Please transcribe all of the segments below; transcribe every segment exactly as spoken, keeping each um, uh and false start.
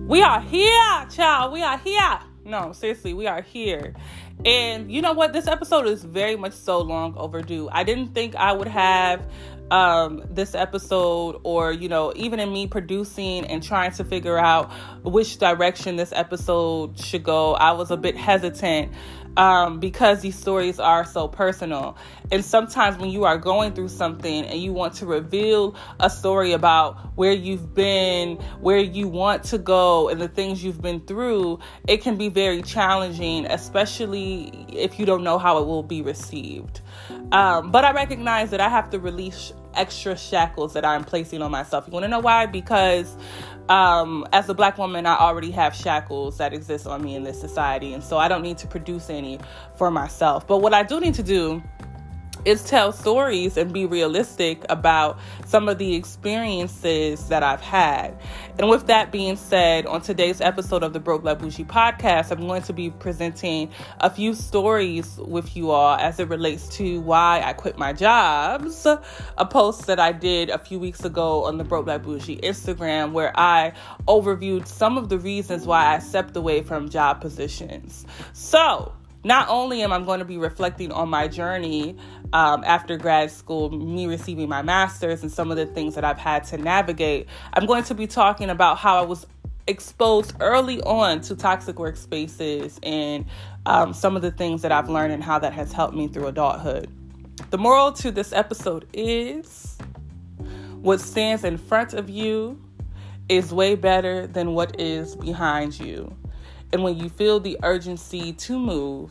We are here, child. We are here. No, seriously, we are here. And you know what? This episode is very much so long overdue. I didn't think I would have um, this episode, or, you know, even in me producing and trying to figure out which direction this episode should go, I was a bit hesitant um, because these stories are so personal. And sometimes when you are going through something and you want to reveal a story about where you've been, where you want to go, and the things you've been through, it can be very challenging, especially if you don't know how it will be received. Um, but I recognize that I have to release extra shackles that I'm placing on myself. You want to know why? Because um, as a Black woman, I already have shackles that exist on me in this society. And so I don't need to produce any for myself. But what I do need to do is tell stories and be realistic about some of the experiences that I've had. And with that being said, on today's episode of the Broke Black Bougie podcast, I'm going to be presenting a few stories with you all as it relates to why I quit my jobs. A post that I did a few weeks ago on the Broke Black Bougie Instagram, where I overviewed some of the reasons why I stepped away from job positions. So not only am I going to be reflecting on my journey um, after grad school, me receiving my master's, and some of the things that I've had to navigate, I'm going to be talking about how I was exposed early on to toxic workspaces and um, some of the things that I've learned and how that has helped me through adulthood. The moral to this episode is, what stands in front of you is way better than what is behind you. And when you feel the urgency to move,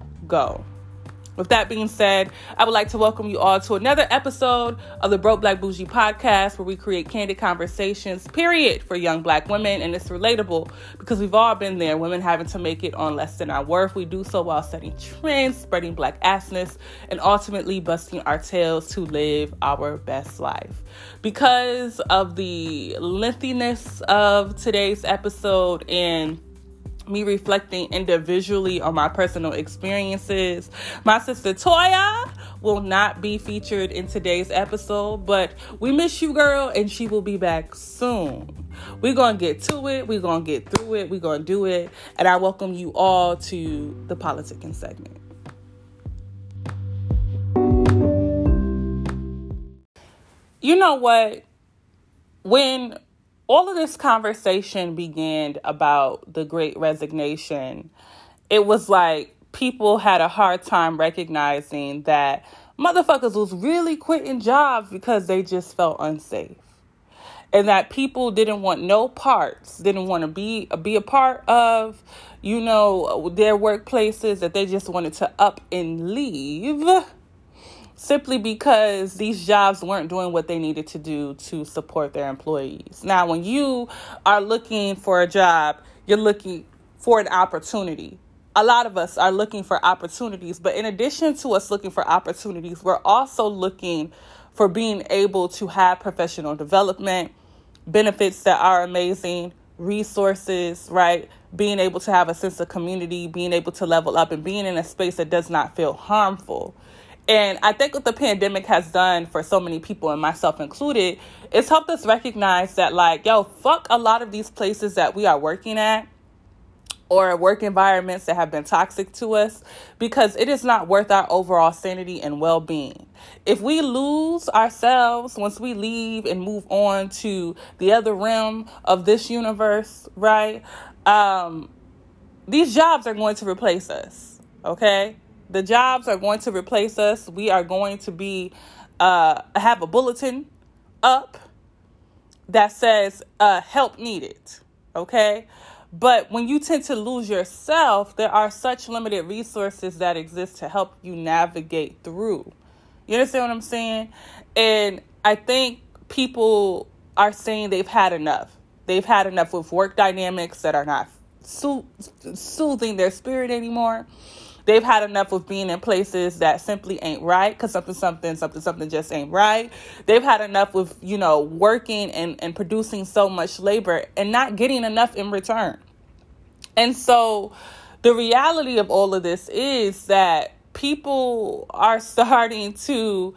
go. With that being said, I would like to welcome you all to another episode of the Broke Black Bougie podcast, where we create candid conversations, period, for young Black women. And it's relatable because we've all been there, women having to make it on less than our worth. We do so while setting trends, spreading Black assness, and ultimately busting our tails to live our best life. Because of the lengthiness of today's episode and me reflecting individually on my personal experiences, my sister Toya will not be featured in today's episode, but we miss you, girl, and she will be back soon. We're going to get to it. We're going to get through it. We're going to do it. And I welcome you all to the politicking segment. You know what? When all of this conversation began about the Great Resignation, it was like people had a hard time recognizing that motherfuckers was really quitting jobs because they just felt unsafe. And that people didn't want no parts, didn't want to be, be a part of, you know, their workplaces, that they just wanted to up and leave, simply because these jobs weren't doing what they needed to do to support their employees. Now, when you are looking for a job, you're looking for an opportunity. A lot of us are looking for opportunities, but in addition to us looking for opportunities, we're also looking for being able to have professional development, benefits that are amazing, resources, right? Being able to have a sense of community, being able to level up, and being in a space that does not feel harmful. And I think what the pandemic has done for so many people, and myself included, it's helped us recognize that, like, yo, fuck a lot of these places that we are working at, or work environments that have been toxic to us, because it is not worth our overall sanity and well-being. If we lose ourselves once we leave and move on to the other realm of this universe, right? Um, these jobs are going to replace us, okay? The jobs are going to replace us. We are going to be uh, have a bulletin up that says uh, help needed, okay? But when you tend to lose yourself, there are such limited resources that exist to help you navigate through. You understand what I'm saying? And I think people are saying they've had enough. They've had enough with work dynamics that are not so- soothing their spirit anymore. They've had enough of being in places that simply ain't right, because something, something, something, something just ain't right. They've had enough with, you know, working and, and producing so much labor and not getting enough in return. And so the reality of all of this is that people are starting to,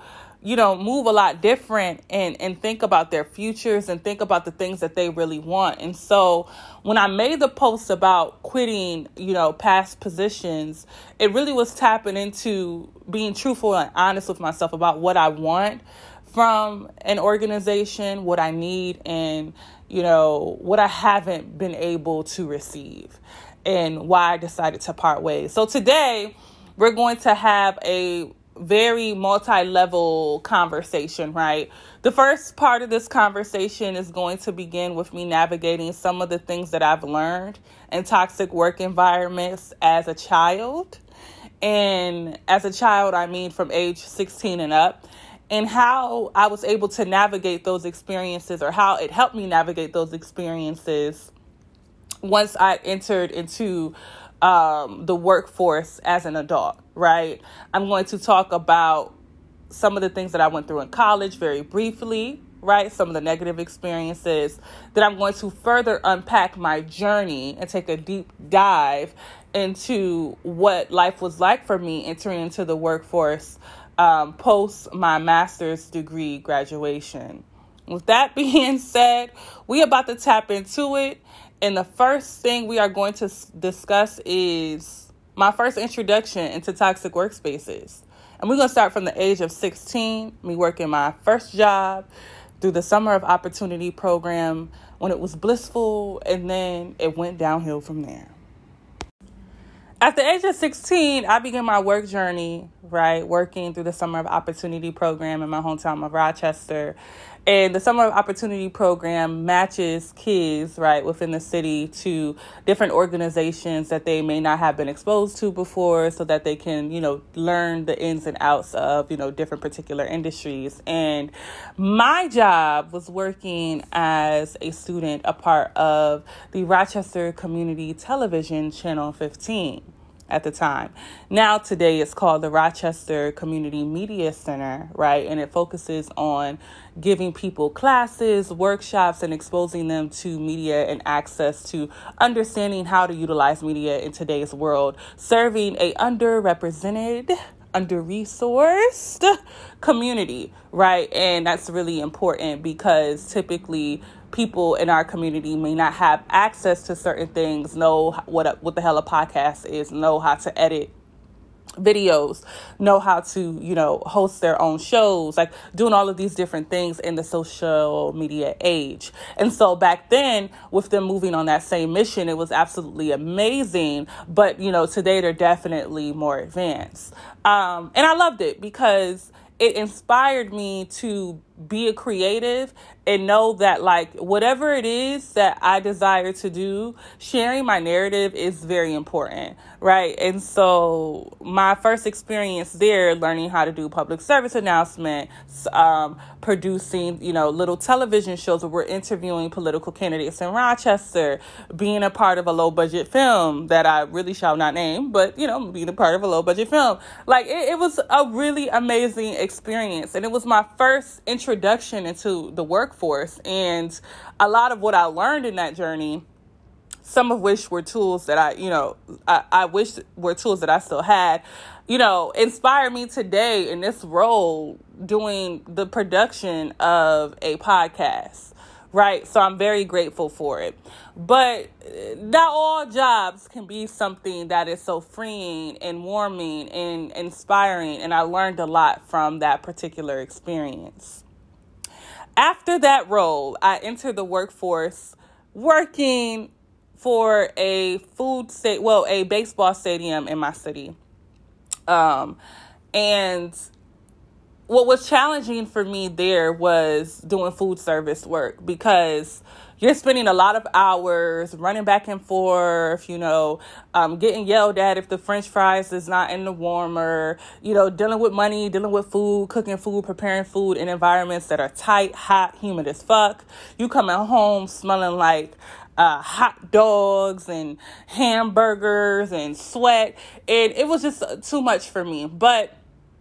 you know, move a lot different and, and think about their futures and think about the things that they really want. And so when I made the post about quitting, you know, past positions, it really was tapping into being truthful and honest with myself about what I want from an organization, what I need, and, you know, what I haven't been able to receive, and why I decided to part ways. So today we're going to have a very multi-level conversation, right? The first part of this conversation is going to begin with me navigating some of the things that I've learned in toxic work environments as a child. And as a child, I mean from age sixteen and up, and how I was able to navigate those experiences, or how it helped me navigate those experiences once I entered into um, the workforce as an adult, right? I'm going to talk about some of the things that I went through in college very briefly, right? Some of the negative experiences. Then I'm going to further unpack my journey and take a deep dive into what life was like for me entering into the workforce um, post my master's degree graduation. With that being said, we about to tap into it. And the first thing we are going to discuss is my first introduction into toxic workspaces. And we're going to start from the age of sixteen, me working my first job through the Summer of Opportunity program when it was blissful, and then it went downhill from there. At the age of sixteen, I began my work journey, right, working through the Summer of Opportunity program in my hometown of Rochester. And the Summer of Opportunity program matches kids, right, within the city to different organizations that they may not have been exposed to before, so that they can, you know, learn the ins and outs of, you know, different particular industries. And my job was working as a student, a part of the Rochester Community Television Channel fifteen at the time. Now, today it's called the Rochester Community Media Center, right? And it focuses on giving people classes, workshops, and exposing them to media and access to understanding how to utilize media in today's world, serving a underrepresented, under-resourced community, right? And that's really important because typically people in our community may not have access to certain things, know what a, what the hell a podcast is, know how to edit videos, know how to, you know, host their own shows, like doing all of these different things in the social media age. And so back then, with them moving on that same mission, it was absolutely amazing. But, you know, today they're definitely more advanced. Um, and I loved it because it inspired me to be a creative and know that, like, whatever it is that I desire to do, sharing my narrative is very important, right? And so my first experience there, learning how to do public service announcements, um, producing, you know, little television shows where we're interviewing political candidates in Rochester, being a part of a low budget film that I really shall not name, but, you know, being a part of a low budget film. Like, it, it was a really amazing experience. And it was my first introduction into the workforce. And a lot of what I learned in that journey, some of which were tools that I, you know, I, I wish were tools that I still had, you know, inspired me today in this role doing the production of a podcast, right? So I'm very grateful for it. But not all jobs can be something that is so freeing and warming and inspiring. And I learned a lot from that particular experience. After that role, I entered the workforce working for a food state, well, a baseball stadium in my city. Um, and what was challenging for me there was doing food service work, because you're spending a lot of hours running back and forth, you know, um, getting yelled at if the French fries is not in the warmer, you know, dealing with money, dealing with food, cooking food, preparing food in environments that are tight, hot, humid as fuck. You coming home smelling like uh, hot dogs and hamburgers and sweat. And it was just too much for me. But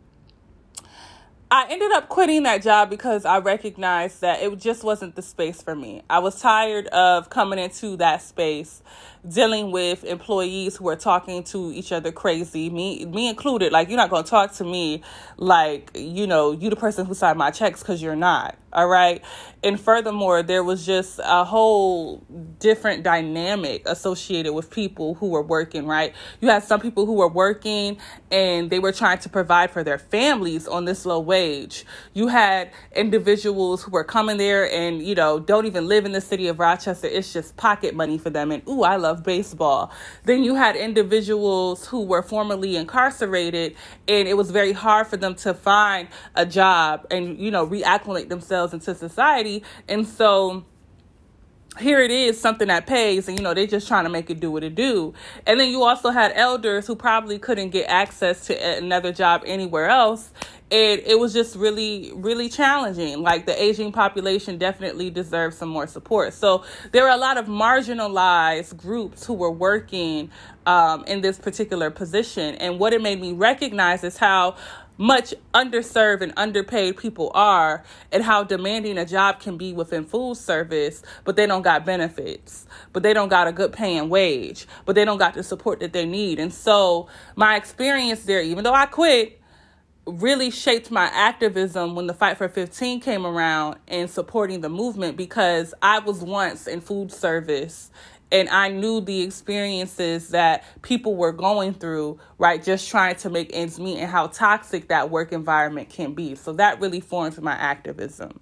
I ended up quitting that job because I recognized that it just wasn't the space for me. I was tired of coming into that space, dealing with employees who are talking to each other crazy, me me included. Like, you're not going to talk to me like, you know, you the person who signed my checks, because you're not. All right. And furthermore, there was just a whole different dynamic associated with people who were working, right? You had some people who were working and they were trying to provide for their families on this low wage. You had individuals who were coming there and, you know, don't even live in the city of Rochester. It's just pocket money for them. And, ooh, I love baseball. Then you had individuals who were formerly incarcerated, and it was very hard for them to find a job and, you know, reacclimate themselves into society. And so here it is, something that pays, and, you know, they're just trying to make it do what it do. And then you also had elders who probably couldn't get access to another job anywhere else. And it was just really, really challenging. Like, the aging population definitely deserves some more support. So there were a lot of marginalized groups who were working um, in this particular position. And what it made me recognize is how much underserved and underpaid people are, and how demanding a job can be within food service, but they don't got benefits, but they don't got a good paying wage, but they don't got the support that they need. And so my experience there, even though I quit, really shaped my activism when the Fight for fifteen came around and supporting the movement, because I was once in food service and I knew the experiences that people were going through, right, just trying to make ends meet, and how toxic that work environment can be. So that really formed my activism.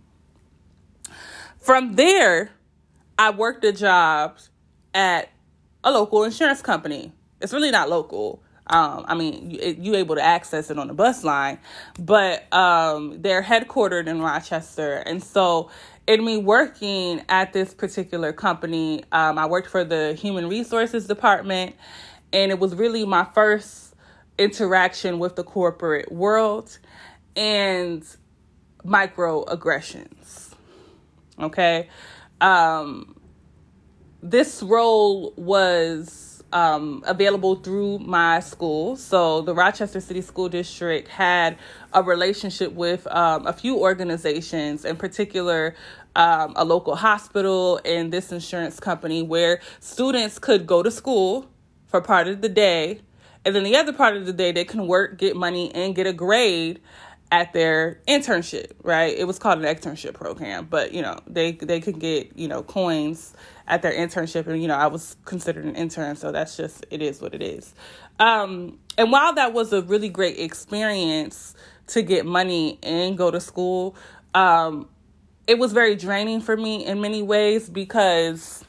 From there, I worked a job at a local insurance company. It's really not local. Um, I mean, you, you able to access it on the bus line, but um, they're headquartered in Rochester. And so in me working at this particular company, um, I worked for the human resources department, and it was really my first interaction with the corporate world and microaggressions. Okay. Um, this role was Um, available through my school. So the Rochester City School District had a relationship with um, a few organizations, in particular um, a local hospital and this insurance company, where students could go to school for part of the day, and then the other part of the day they can work, get money, and get a grade at their internship, right? It was called an externship program, but, you know, they, they could get, you know, coins at their internship. And, you know, I was considered an intern, so that's just, it is what it is. Um, and while that was a really great experience to get money and go to school, um, it was very draining for me in many ways, because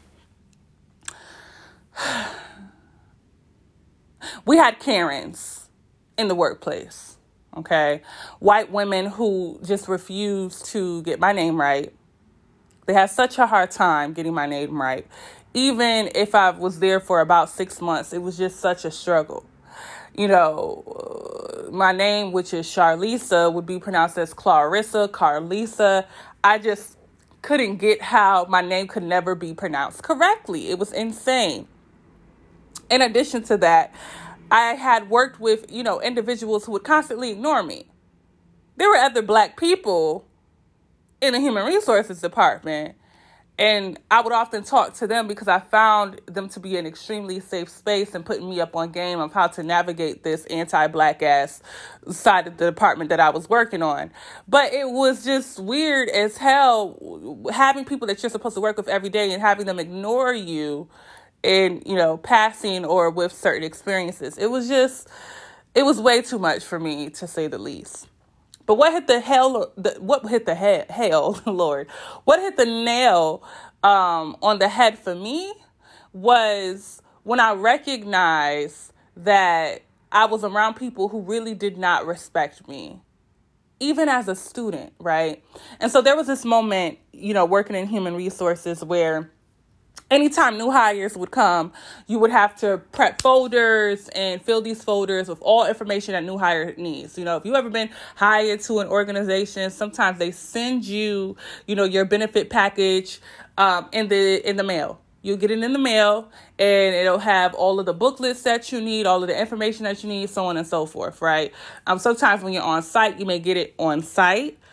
we had Karens in the workplace. Okay, white women who just refused to get my name right. They had such a hard time getting my name right. Even if I was there for about six months, it was just such a struggle. You know, uh, my name, which is Charlisa, would be pronounced as Clarissa, Carlisa. I just couldn't get how my name could never be pronounced correctly. It was insane. In addition to that, I had worked with, you know, individuals who would constantly ignore me. There were other Black people in the human resources department, and I would often talk to them because I found them to be an extremely safe space and putting me up on game of how to navigate this anti-Black ass side of the department that I was working on. But it was just weird as hell having people that you're supposed to work with every day and having them ignore you in, you know, passing or with certain experiences. It was just, it was way too much for me, to say the least. But what hit the hell, the, what hit the head, hell, Lord, what hit the nail um, on the head for me was when I recognized that I was around people who really did not respect me, even as a student, right? And so there was this moment, you know, working in human resources where anytime new hires would come, you would have to prep folders and fill these folders with all information that new hire needs. You know, if you've ever been hired to an organization, sometimes they send you, you know, your benefit package um, in the in the mail. You'll get it in the mail, and it'll have all of the booklets that you need, all of the information that you need, so on and so forth, right? Um, sometimes when you're on site, you may get it on site,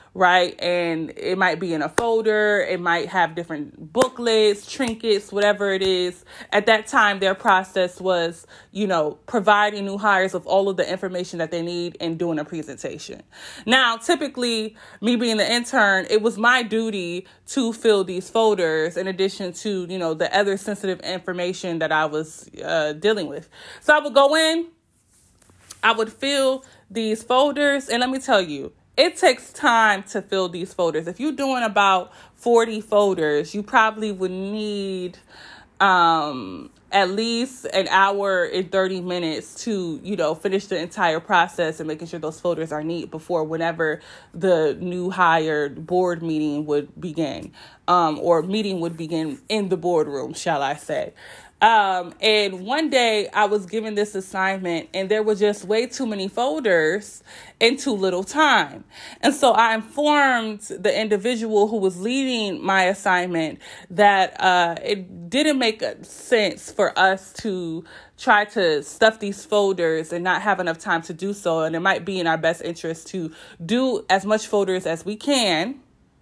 right? And it might be in a folder. It might have different booklets, trinkets, whatever it is. At that time, their process was, you know, providing new hires with all of the information that they need and doing a presentation. Now, typically, me being the intern, it was my duty to fill these folders in addition to, you know, the other sensitive information that I was uh, dealing with. So I would go in, I would fill these folders, and let me tell you, it takes time to fill these folders. If you're doing about forty folders, you probably would need um, at least an hour and thirty minutes to, you know, finish the entire process and making sure those folders are neat before whenever the new hired board meeting would begin, um, or meeting would begin in the boardroom, shall I say. Um, and one day I was given this assignment and there were just way too many folders in too little time. And so I informed the individual who was leading my assignment that, uh, it didn't make sense for us to try to stuff these folders and not have enough time to do so. And it might be in our best interest to do as much folders as we can.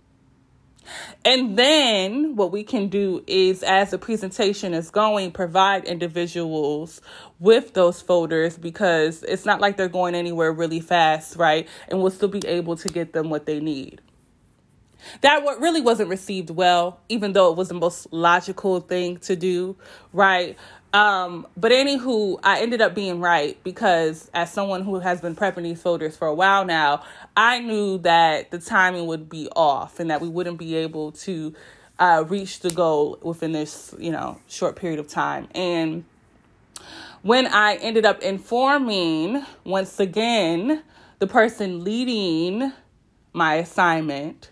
And then what we can do is, as the presentation is going, provide individuals with those folders, because it's not like they're going anywhere really fast, right? And we'll still be able to get them what they need. That what really wasn't received well, even though it was the most logical thing to do, right? Um, but anywho, I ended up being right, because as someone who has been prepping these folders for a while now, I knew that the timing would be off and that we wouldn't be able to uh, reach the goal within this, you know, short period of time. And when I ended up informing, once again, the person leading my assignment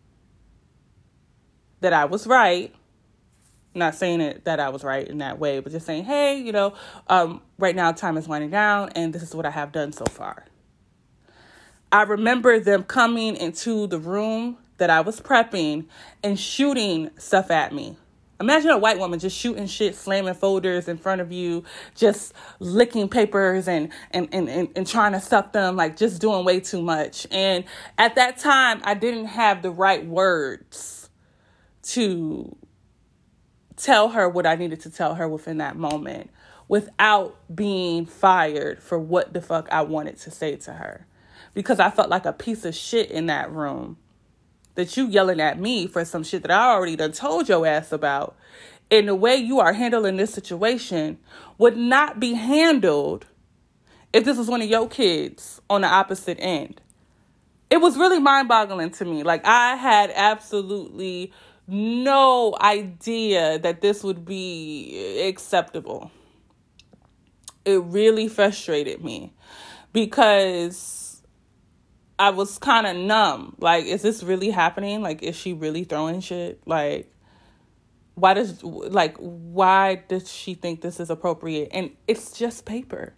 that I was right, not saying it that I was right in that way, but just saying, hey, you know, um, right now time is winding down and this is what I have done so far. I remember them coming into the room that I was prepping and shooting stuff at me. Imagine a white woman just shooting shit, slamming folders in front of you, just licking papers and, and, and, and, and trying to stuff them, like just doing way too much. And at that time, I didn't have the right words to tell her what I needed to tell her within that moment without being fired for what the fuck I wanted to say to her. Because I felt like a piece of shit in that room. That you yelling at me for some shit that I already done told your ass about. And the way you are handling this situation would not be handled if this was one of your kids on the opposite end. It was really mind-boggling to me. Like, I had absolutely no idea that this would be acceptable. It really frustrated me because I was kind of numb. Like, is this really happening? Like, is she really throwing shit? Like, why does, like, why does she think this is appropriate? And it's just paper.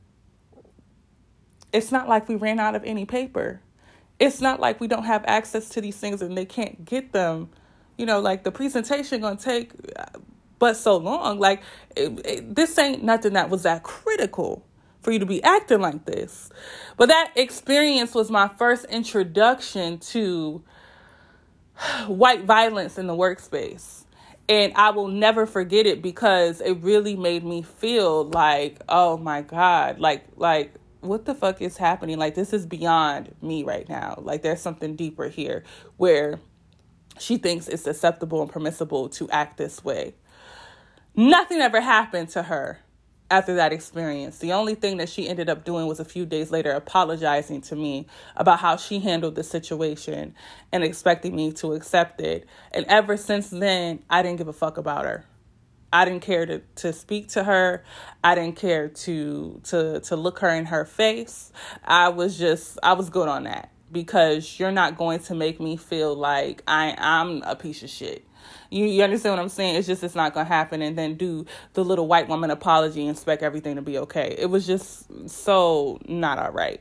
It's not like we ran out of any paper. It's not like we don't have access to these things and they can't get them. You know, like, the presentation gonna take but so long. Like, it, it, this ain't nothing that was that critical for you to be acting like this. But that experience was my first introduction to white violence in the workspace. And I will never forget it because it really made me feel like, oh my God, like, like, what the fuck is happening? Like, this is beyond me right now. Like, there's something deeper here where she thinks it's acceptable and permissible to act this way. Nothing ever happened to her after that experience. The only thing that she ended up doing was a few days later apologizing to me about how she handled the situation and expecting me to accept it. And ever since then, I didn't give a fuck about her. I didn't care to, to speak to her. I didn't care to, to, to look her in her face. I was just, I was good on that. Because you're not going to make me feel like I, I'm a piece of shit. You, you understand what I'm saying? It's just, it's not going to happen. And then do the little white woman apology and expect everything to be okay. It was just so not all right.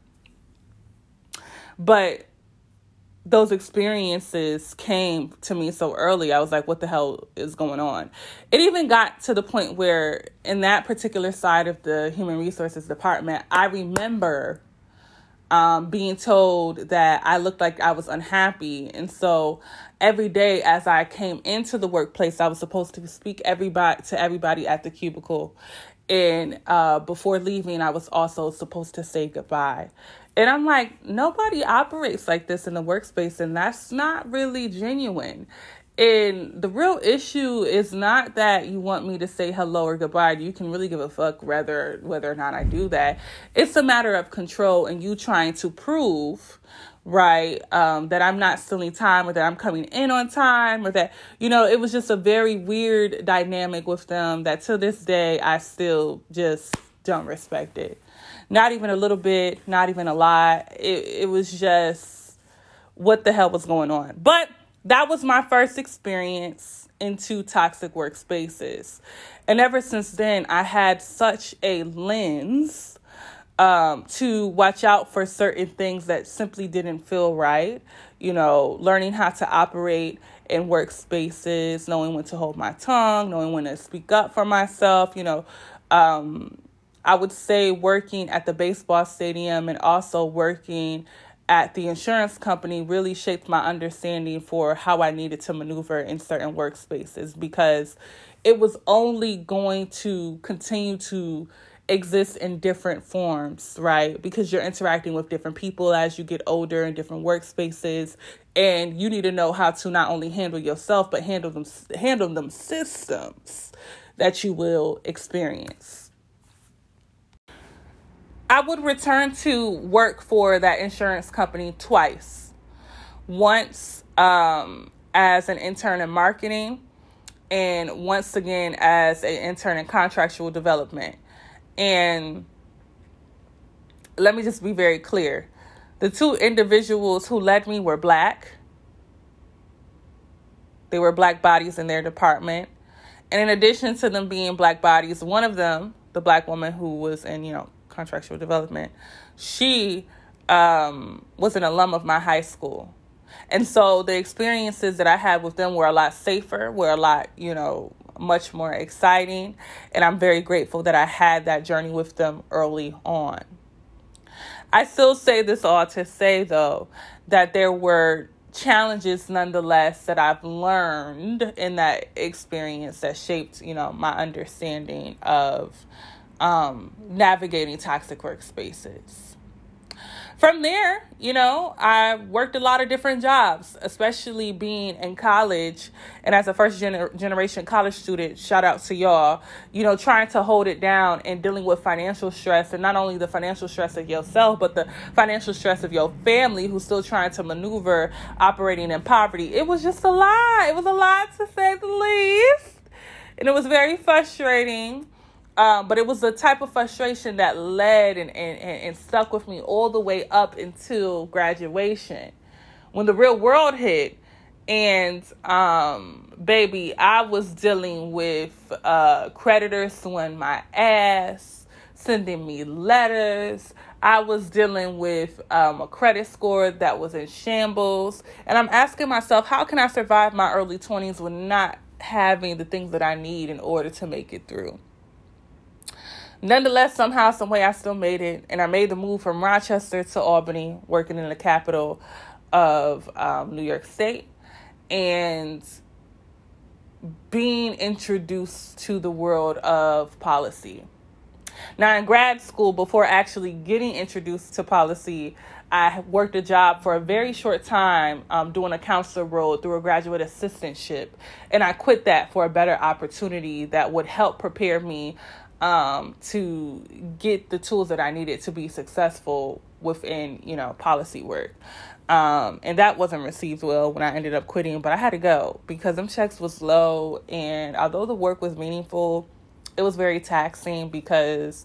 But those experiences came to me so early. I was like, what the hell is going on? It even got to the point where in that particular side of the human resources department, I remember um, being told that I looked like I was unhappy. And so every day as I came into the workplace, I was supposed to speak everybody to everybody at the cubicle. And uh, before leaving, I was also supposed to say goodbye. And I'm like, nobody operates like this in the workspace, and that's not really genuine. And the real issue is not that you want me to say hello or goodbye. You can really give a fuck whether whether or not I do that. It's a matter of control and you trying to prove, right, um, that I'm not stealing time or that I'm coming in on time or that, you know, it was just a very weird dynamic with them that to this day, I still just don't respect it. Not even a little bit, not even a lot. It, it was just what the hell was going on. But that was my first experience into toxic workspaces. And ever since then, I had such a lens um, to watch out for certain things that simply didn't feel right. You know, learning how to operate in workspaces, knowing when to hold my tongue, knowing when to speak up for myself. You know, um, I would say working at the baseball stadium and also working at the insurance company really shaped my understanding for how I needed to maneuver in certain workspaces, because it was only going to continue to exist in different forms, right? Because you're interacting with different people as you get older in different workspaces, and you need to know how to not only handle yourself, but handle them, handle them systems that you will experience. I would return to work for that insurance company twice. Once um, as an intern in marketing, and once again as an intern in contractual development. And let me just be very clear. The two individuals who led me were Black. They were Black bodies in their department. And in addition to them being Black bodies, one of them, the Black woman who was in, you know, contractual development, she um, was an alum of my high school. And so the experiences that I had with them were a lot safer, were a lot, you know, much more exciting. And I'm very grateful that I had that journey with them early on. I still say this all to say, though, that there were challenges nonetheless that I've learned in that experience that shaped, you know, my understanding of Um, navigating toxic workspaces. From there, you know, I worked a lot of different jobs, especially being in college. And as a first gener- generation college student, shout out to y'all, you know, trying to hold it down and dealing with financial stress, and not only the financial stress of yourself, but the financial stress of your family who's still trying to maneuver operating in poverty. It was just a lot. It was a lot, to say the least. And it was very frustrating. Um, but it was the type of frustration that led and, and, and stuck with me all the way up until graduation. When the real world hit, and um, baby, I was dealing with uh, creditors suing my ass, sending me letters. I was dealing with um, a credit score that was in shambles. And I'm asking myself, how can I survive my early twenties with not having the things that I need in order to make it through? Nonetheless, somehow, some way, I still made it, and I made the move from Rochester to Albany, working in the capital of um, New York State, and being introduced to the world of policy. Now, in grad school, before actually getting introduced to policy, I worked a job for a very short time um, doing a counselor role through a graduate assistantship, and I quit that for a better opportunity that would help prepare me Um, to get the tools that I needed to be successful within, you know, policy work. Um, and that wasn't received well when I ended up quitting, but I had to go because them checks was low. And although the work was meaningful, it was very taxing because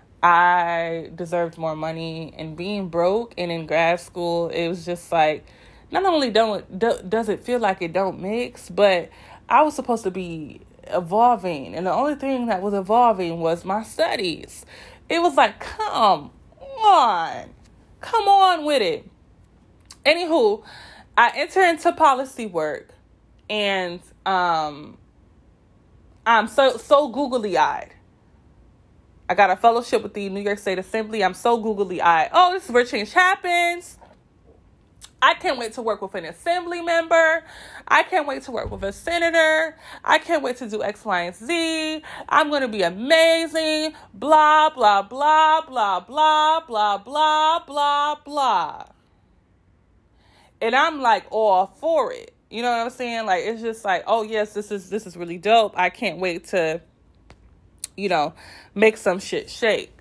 I deserved more money, and being broke and in grad school, it was just like, not only don't, do, does it feel like it don't mix, but I was supposed to be evolving, and the only thing that was evolving was my studies. It was like, come on, come on with it. Anywho, I entered into policy work, and um, I'm so so googly eyed. I got a fellowship with the New York State Assembly. I'm so googly-eyed. Oh, this is where change happens. I can't wait to work with an assembly member. I can't wait to work with a senator. I can't wait to do X, Y, and Z. I'm going to be amazing. Blah, blah, blah, blah, blah, blah, blah, blah, blah. And I'm like all for it. You know what I'm saying? Like, it's just like, oh, yes, this is this is really dope. I can't wait to, you know, make some shit shake.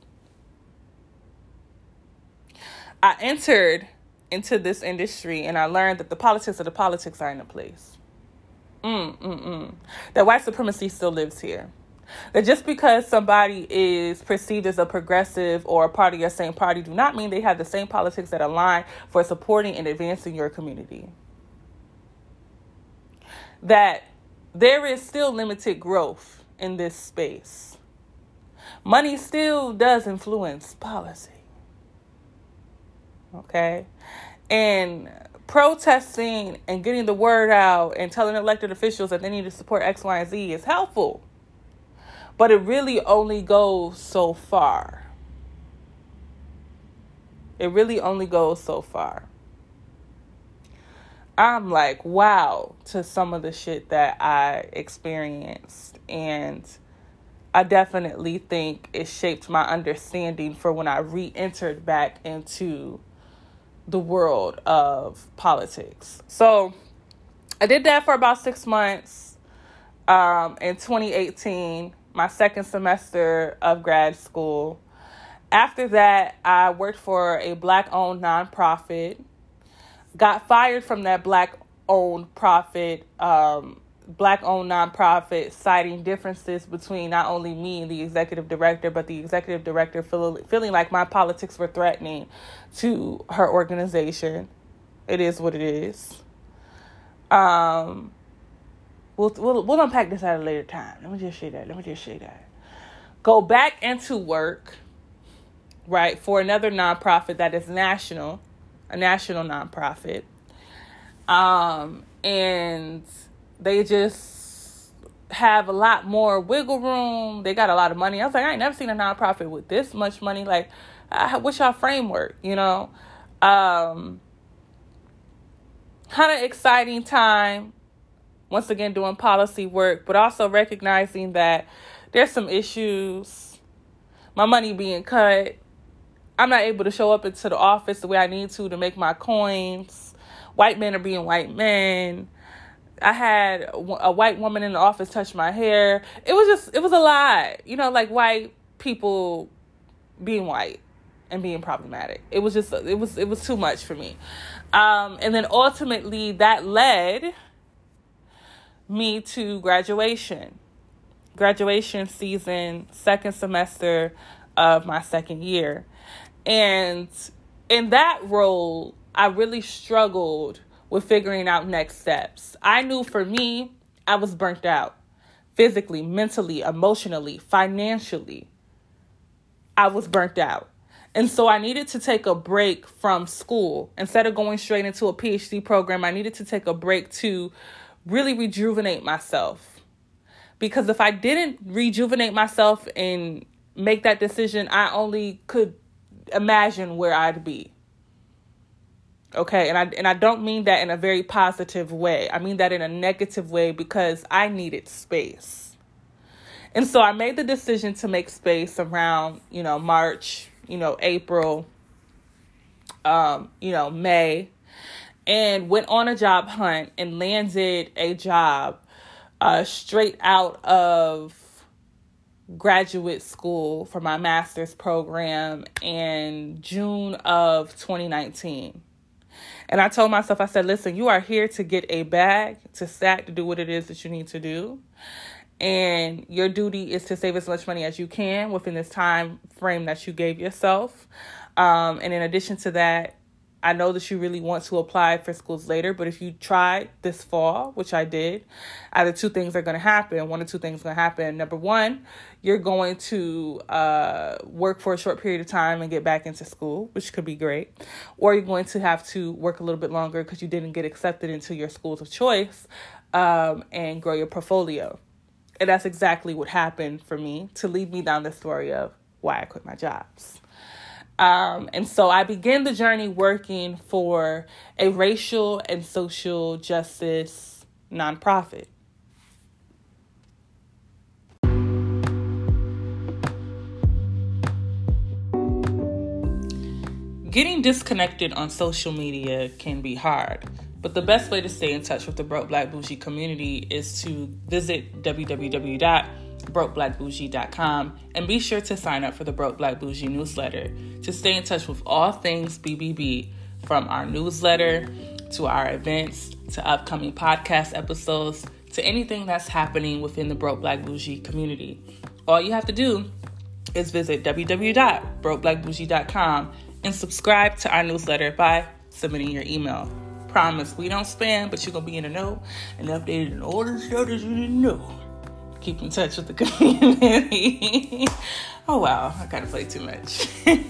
I entered into this industry and I learned that the politics of the politics are in the place. Mm, mm, mm. That white supremacy still lives here. That just because somebody is perceived as a progressive or a part of your same party do not mean they have the same politics that align for supporting and advancing your community. That there is still limited growth in this space. Money still does influence policy. Okay? And protesting and getting the word out and telling elected officials that they need to support X, Y, and Z is helpful. But it really only goes so far. It really only goes so far. I'm like, wow, to some of the shit that I experienced. And I definitely think it shaped my understanding for when I re-entered back into the world of politics. So I did that for about six months um, in twenty eighteen, my second semester of grad school. After that, I worked for a Black-owned nonprofit, got fired from that Black-owned profit, um, Black-owned nonprofit, citing differences between not only me and the executive director, but the executive director feel, feeling like my politics were threatening to her organization. It is what it is. Um, we'll we'll we'll unpack this at a later time. Let me just say that. Let me just say that. Go back into work, right, for another nonprofit that is national, a national nonprofit, um, and they just have a lot more wiggle room. They got a lot of money. I was like, I ain't never seen a nonprofit with this much money. Like, uh, what's y'all framework, you know? Um, kind of exciting time, once again, doing policy work, but also recognizing that there's some issues. My money being cut. I'm not able to show up into the office the way I need to to make my coins. White men are being white men. I had a white woman in the office touch my hair. It was just, it was a lot. You know, like white people being white and being problematic. It was just, it was, it was too much for me. Um, and then ultimately that led me to graduation. Graduation season, second semester of my second year. And in that role, I really struggled with figuring out next steps. I knew for me, I was burnt out. Physically, mentally, emotionally, financially. I was burnt out. And so I needed to take a break from school. Instead of going straight into a P H D program, I needed to take a break to really rejuvenate myself. Because if I didn't rejuvenate myself and make that decision, I only could imagine where I'd be. Okay, and I and I don't mean that in a very positive way. I mean that in a negative way because I needed space. And so I made the decision to make space around, you know, March, you know, April, um, you know, May, and went on a job hunt and landed a job uh, straight out of graduate school for my master's program in June of twenty nineteen. And I told myself, I said, listen, you are here to get a bag, to stack, to do what it is that you need to do. And your duty is to save as much money as you can within this time frame that you gave yourself. Um, and in addition to that, I know that you really want to apply for schools later, but if you try this fall, which I did, either two things are going to happen. One or two things are going to happen. Number one, you're going to uh, work for a short period of time and get back into school, which could be great. Or you're going to have to work a little bit longer because you didn't get accepted into your schools of choice um, and grow your portfolio. And that's exactly what happened for me to lead me down the story of why I quit my jobs. Um, and so I began the journey working for a racial and social justice nonprofit. Getting disconnected on social media can be hard, but the best way to stay in touch with the Broke Black Bougie community is to visit w w w dot broke black bougie dot com and be sure to sign up for the Broke Black Bougie newsletter to stay in touch with all things B B B, from our newsletter to our events to upcoming podcast episodes to anything that's happening within the Broke Black Bougie community. All you have to do is visit w w w dot broke black bougie dot com and subscribe to our newsletter by submitting your email. Promise, we don't spam, but you're going to be in the know and updated in all the stuff that you didn't know. Keep in touch with the community. Oh, wow. I kind of play too much.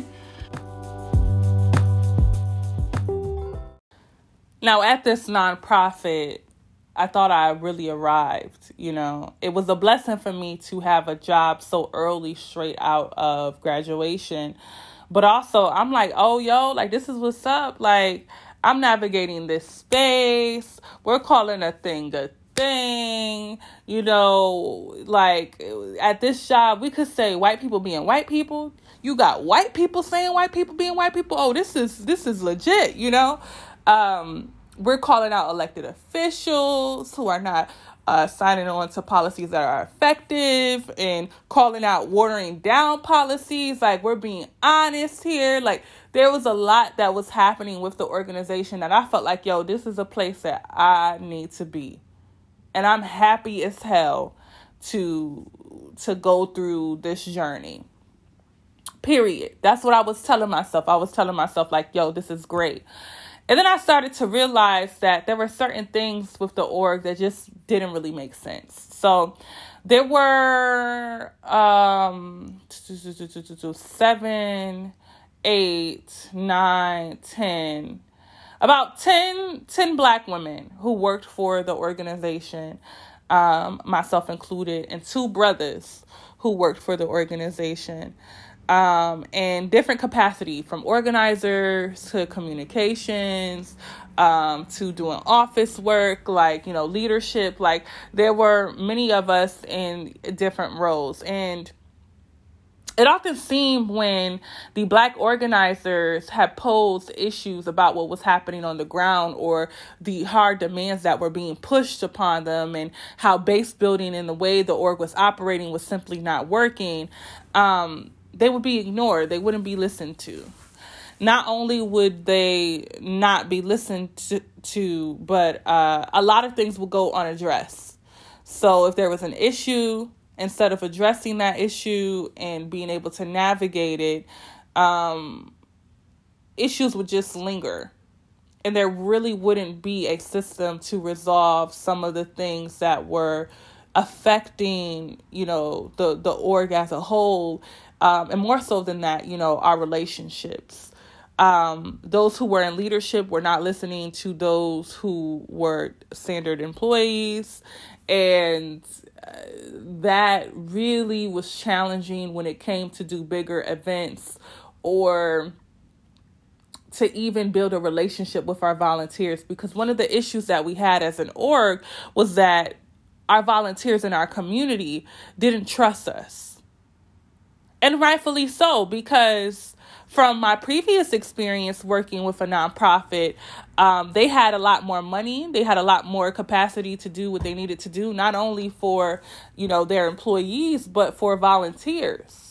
Now, at this nonprofit, I thought I really arrived. You know, it was a blessing for me to have a job so early, straight out of graduation. But also, I'm like, oh, yo, like, this is what's up. Like, I'm navigating this space. We're calling a thing a thing. You know, like, at this job, we could say white people being white people. You got white people saying white people being white people. Oh, this is this is legit, you know. Um, we're calling out elected officials who are not Uh, signing on to policies that are effective and calling out watering down policies. Like, we're being honest here. Like, there was a lot that was happening with the organization that I felt like, yo, this is a place that I need to be. And I'm happy as hell to, to go through this journey. Period. That's what I was telling myself. I was telling myself, like, yo, this is great. And then I started to realize that there were certain things with the org that just didn't really make sense. So there were um, seven, eight, nine, ten, about ten, ten black women who worked for the organization, um, myself included, and two brothers who worked for the organization. Um, and different capacity, from organizers to communications, um, to doing office work, like, you know, leadership. Like, there were many of us in different roles. And it often seemed when the black organizers had posed issues about what was happening on the ground or the hard demands that were being pushed upon them and how base building and the way the org was operating was simply not working, um, they would be ignored. They wouldn't be listened to. Not only would they not be listened to, to but uh, a lot of things would go unaddressed. So if there was an issue, instead of addressing that issue and being able to navigate it, um, issues would just linger. And there really wouldn't be a system to resolve some of the things that were affecting, you know, the, the org as a whole. Um, and more so than that, you know, our relationships. Um, those who were in leadership were not listening to those who were standard employees. And uh, that really was challenging when it came to do bigger events or to even build a relationship with our volunteers. Because one of the issues that we had as an org was that our volunteers in our community didn't trust us. And rightfully so, because from my previous experience working with a nonprofit, um, they had a lot more money. They had a lot more capacity to do what they needed to do, not only for, you know, their employees, but for volunteers.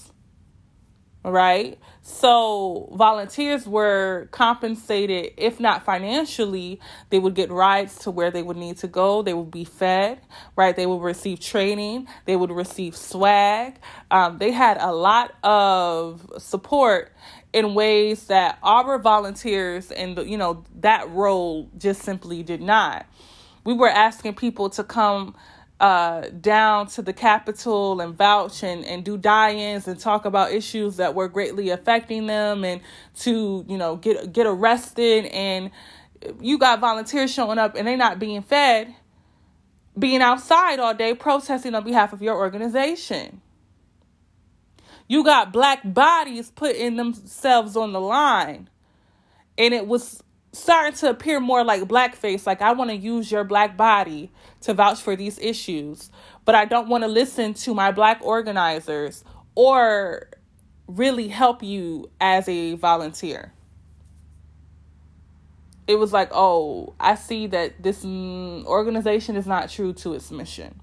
Right? So volunteers were compensated, if not financially, they would get rides to where they would need to go. They would be fed, right? They would receive training. They would receive swag. Um, they had a lot of support in ways that our volunteers and, you know, that role just simply did not. We were asking people to come Uh, down to the Capitol and vouch and, and do die-ins and talk about issues that were greatly affecting them, and to, you know, get get arrested. And you got volunteers showing up and they're not being fed. being outside all day protesting on behalf of your organization. You got black bodies putting themselves on the line. And it was starting to appear more like blackface. Like, I want to use your black body to vouch for these issues. But I don't want to listen to my black organizers or really help you as a volunteer. It was like, oh, I see that this mm, organization is not true to its mission.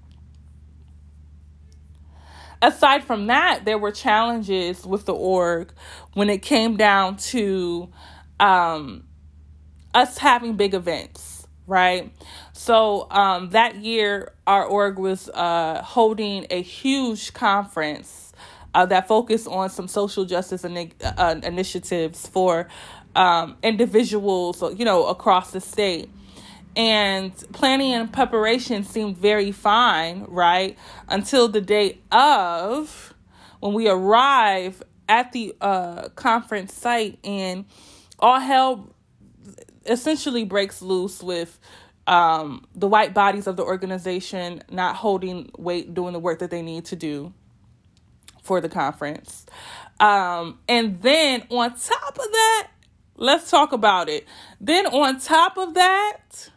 Aside from that, there were challenges with the org when it came down to um, us having big events, right? So um, that year, our org was uh, holding a huge conference uh, that focused on some social justice in- uh, initiatives for um, individuals, you know, across the state. And planning and preparation seemed very fine, right? Until the day of, when we arrive at the uh, conference site, and all hell essentially breaks loose with um, the white bodies of the organization not holding weight, doing the work that they need to do for the conference. Um, and then on top of that, let's talk about it. Then on top of that,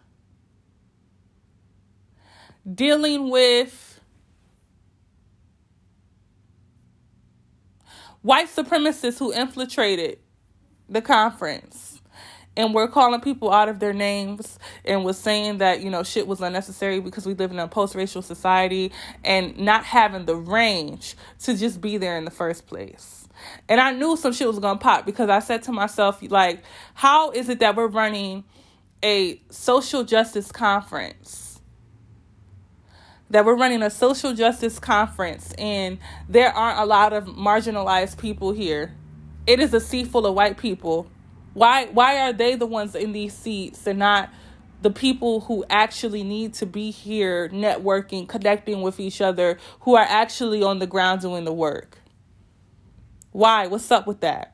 dealing with white supremacists who infiltrated the conference and were calling people out of their names and was saying that, you know, shit was unnecessary because we live in a post-racial society, and not having the range to just be there in the first place. And I knew some shit was going to pop, because I said to myself, like, how is it that we're running a social justice conference? That we're running a social justice conference and there aren't a lot of marginalized people here. It is a seat full of white people. Why why are they the ones in these seats and not the people who actually need to be here networking, connecting with each other, who are actually on the ground doing the work? Why? What's up with that?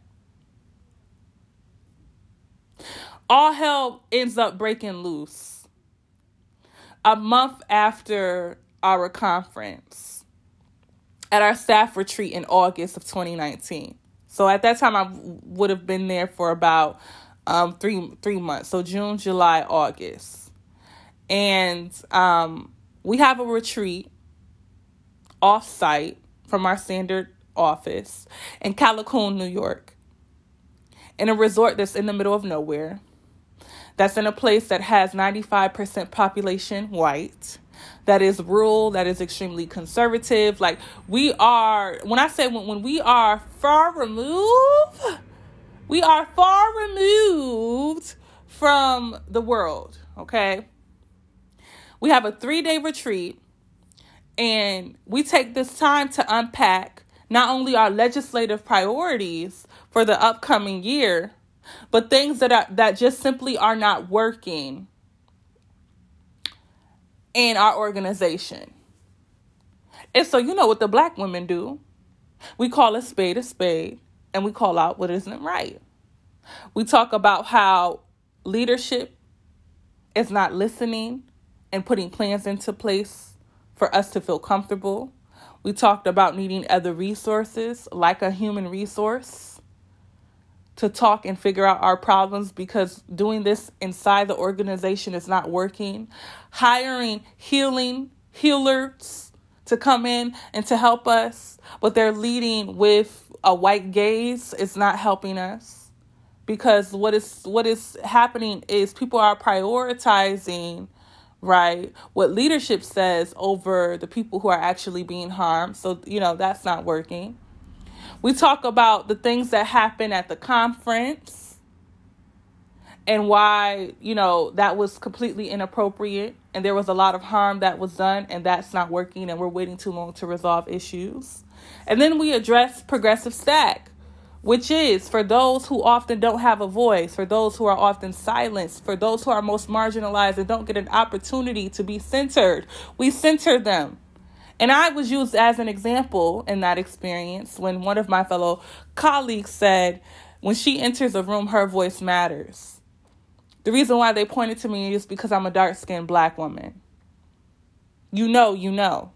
All hell ends up breaking loose a month after our conference at our staff retreat in August of twenty nineteen. So at that time, I would have been there for about um, three three months. So June, July, August. And um, we have a retreat off-site from our standard office in Callicoon, New York, in a resort that's in the middle of nowhere. That's in a place that has ninety-five percent population white, that is rural, that is extremely conservative. Like, we are, when I say when, when we are far removed, we are far removed from the world, okay? We have a three-day retreat, and we take this time to unpack not only our legislative priorities for the upcoming year, but things that are, that just simply are not working in our organization. And so, you know what the black women do? We call a spade a spade, and we call out what isn't right. We talk about how leadership is not listening and putting plans into place for us to feel comfortable. We talked about needing other resources, like a human resource, to talk and figure out our problems, because doing this inside the organization is not working. Hiring healing healers to come in and to help us, but they're leading with a white gaze. It's not helping us, because what is what is happening is people are prioritizing, right, what leadership says over the people who are actually being harmed. So, you know, that's not working. We talk about the things that happen at the conference and why, you know, that was completely inappropriate and there was a lot of harm that was done, and that's not working, and we're waiting too long to resolve issues. And then we address progressive stack, which is for those who often don't have a voice, for those who are often silenced, for those who are most marginalized and don't get an opportunity to be centered. We center them. And I was used as an example in that experience when one of my fellow colleagues said, when she enters a room, her voice matters. The reason why they pointed to me is because I'm a dark-skinned black woman. You know, you know.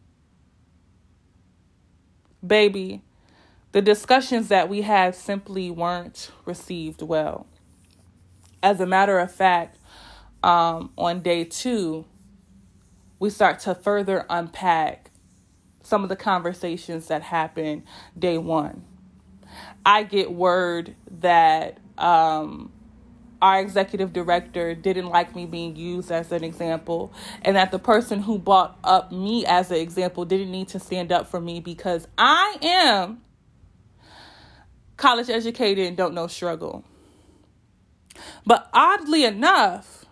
Baby, the discussions that we had simply weren't received well. As a matter of fact, um, on day two, we start to further unpack some of the conversations that happened day one. I get word that um, our executive director didn't like me being used as an example, and that the person who brought up me as an example didn't need to stand up for me because I am college educated and don't know struggle. But oddly enough,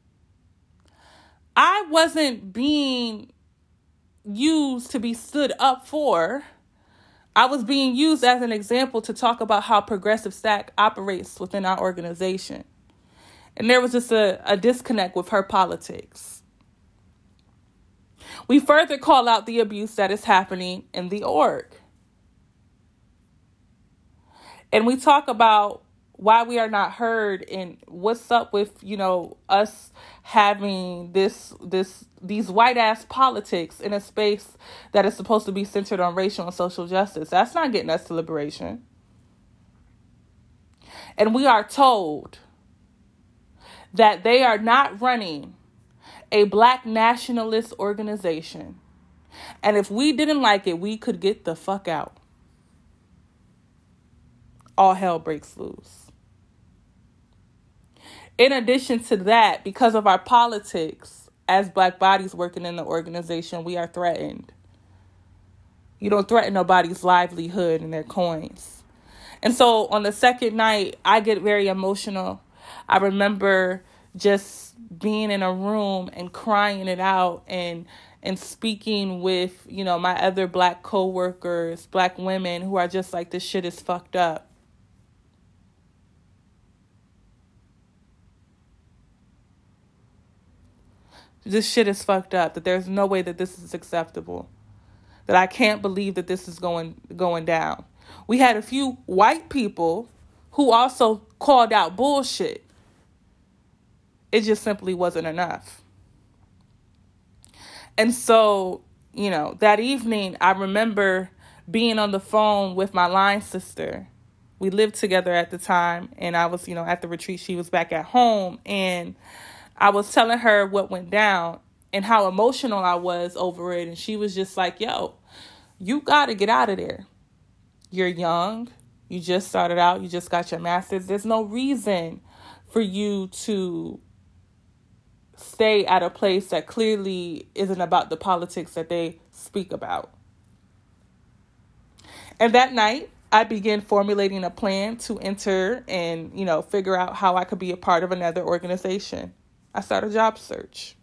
I wasn't being used to be stood up for. I was being used as an example to talk about how Progressive Stack operates within our organization. And there was just a, a disconnect with her politics. We further call out the abuse that is happening in the org. And we talk about why we are not heard and what's up with, you know, us having this, this, these white ass politics in a space that is supposed to be centered on racial and social justice. That's not getting us to liberation. And we are told that they are not running a black nationalist organization. And if we didn't like it, we could get the fuck out. All hell breaks loose. In addition to that, because of our politics, as black bodies working in the organization, we are threatened. You don't threaten nobody's livelihood and their coins. And so on the second night, I get very emotional. I remember just being in a room and crying it out and and speaking with, you know, my other black coworkers, black women who are just like, this shit is fucked up. This shit is fucked up, that there's no way that this is acceptable, that I can't believe that this is going going down. We had a few white people who also called out bullshit. It just simply wasn't enough. And so, you know, that evening, I remember being on the phone with my line sister. We lived together at the time, and I was, you know, at the retreat. She was back at home, and I was telling her what went down and how emotional I was over it. And she was just like, yo, you got to get out of there. You're young. You just started out. You just got your master's. There's no reason for you to stay at a place that clearly isn't about the politics that they speak about. And that night, I began formulating a plan to enter and, you know, figure out how I could be a part of another organization. I started a job search.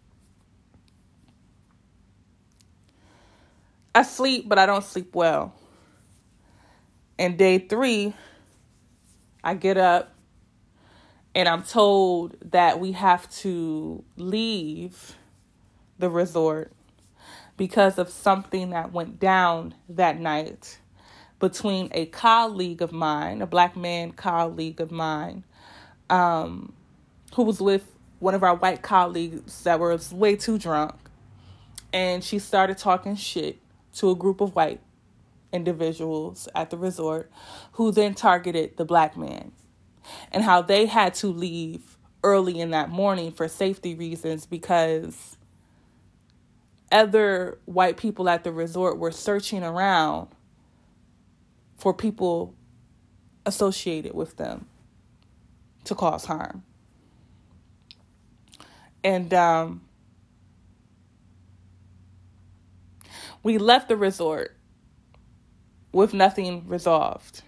I sleep, but I don't sleep well. And day three, I get up and I'm told that we have to leave the resort because of something that went down that night between a colleague of mine, a black man colleague of mine, um, who was with one of our white colleagues that was way too drunk. And she started talking shit to a group of white individuals at the resort who then targeted the black man and how they had to leave early in that morning for safety reasons because other white people at the resort were searching around for people associated with them to cause harm. And um, we left the resort with nothing resolved.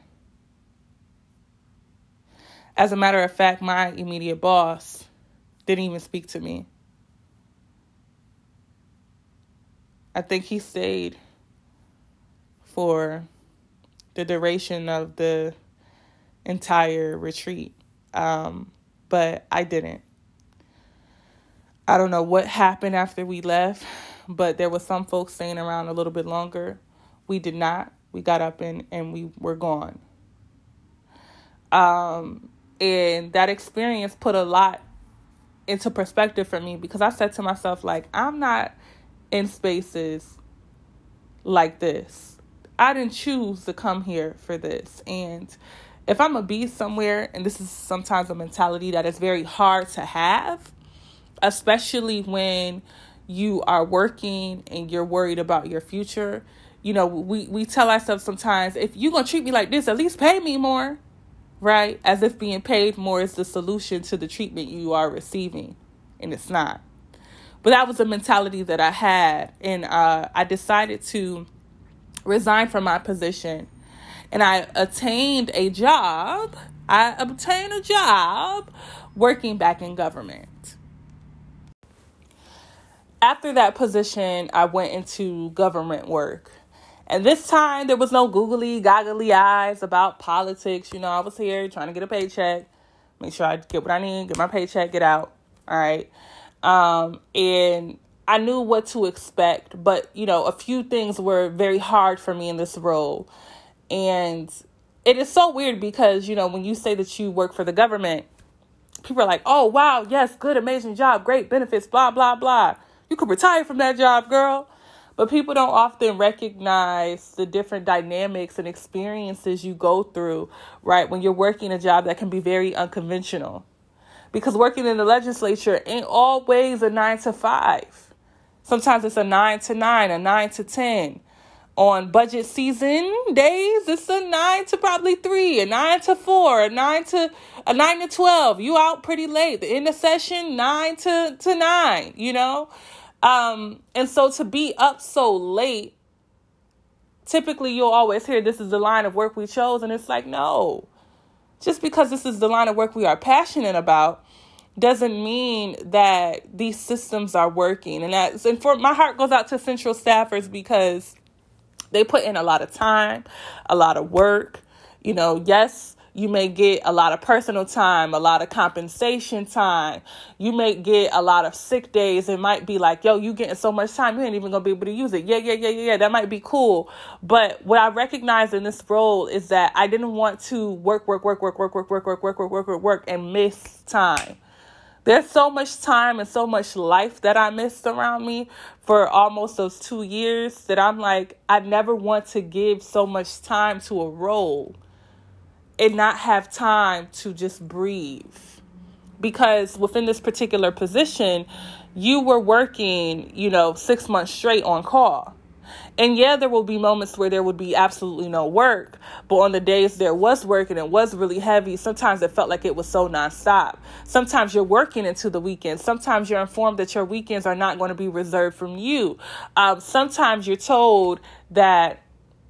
As a matter of fact, my immediate boss didn't even speak to me. I think he stayed for the duration of the entire retreat, um, but I didn't. I don't know what happened after we left, but there was some folks staying around a little bit longer. We did not. We got up and, and we were gone. Um, and that experience put a lot into perspective for me because I said to myself, like, I'm not in spaces like this. I didn't choose to come here for this. And if I'm going to be somewhere, and this is sometimes a mentality that is very hard to have, especially when you are working and you're worried about your future. You know, we, we tell ourselves sometimes, if you're going to treat me like this, at least pay me more, right? As if being paid more is the solution to the treatment you are receiving. And it's not. But that was a mentality that I had. And uh, I decided to resign from my position. And I attained a job. I obtained a job working back in government. After that position, I went into government work. And this time, there was no googly, goggly eyes about politics. You know, I was here trying to get a paycheck, make sure I get what I need, get my paycheck, get out. All right. Um, and I knew what to expect. But, you know, a few things were very hard for me in this role. And it is so weird because, you know, when you say that you work for the government, people are like, oh, wow, yes, good, amazing job, great benefits, blah, blah, blah. You could retire from that job, girl. But people don't often recognize the different dynamics and experiences you go through, right, when you're working a job that can be very unconventional. Because working in the legislature ain't always a nine to five. Sometimes it's a nine to nine, a nine to ten. On budget season days, it's a nine to probably three, a nine to four, a nine to a nine to twelve. You out pretty late. The end of session, nine to, to nine, you know? Um, and so to be up so late, typically you'll always hear this is the line of work we chose. And it's like, no, just because this is the line of work we are passionate about doesn't mean that these systems are working. And that's, and for my heart goes out to Central staffers because they put in a lot of time, a lot of work. You know, yes, you may get a lot of personal time, a lot of compensation time. You may get a lot of sick days. It might be like, yo, you getting so much time, you ain't even going to be able to use it. Yeah, yeah, yeah, yeah, yeah. That might be cool. But what I recognize in this role is that I didn't want to work, work, work, work, work, work, work, work, work, work, work, work, work, and miss time. There's so much time and so much life that I missed around me for almost those two years that I'm like, I never want to give so much time to a role and not have time to just breathe. Because within this particular position, you were working, you know, six months straight on call. And yeah, there will be moments where there would be absolutely no work. But on the days there was work and it was really heavy, sometimes it felt like it was so nonstop. Sometimes you're working into the weekends. Sometimes you're informed that your weekends are not going to be reserved from you. Um, sometimes you're told that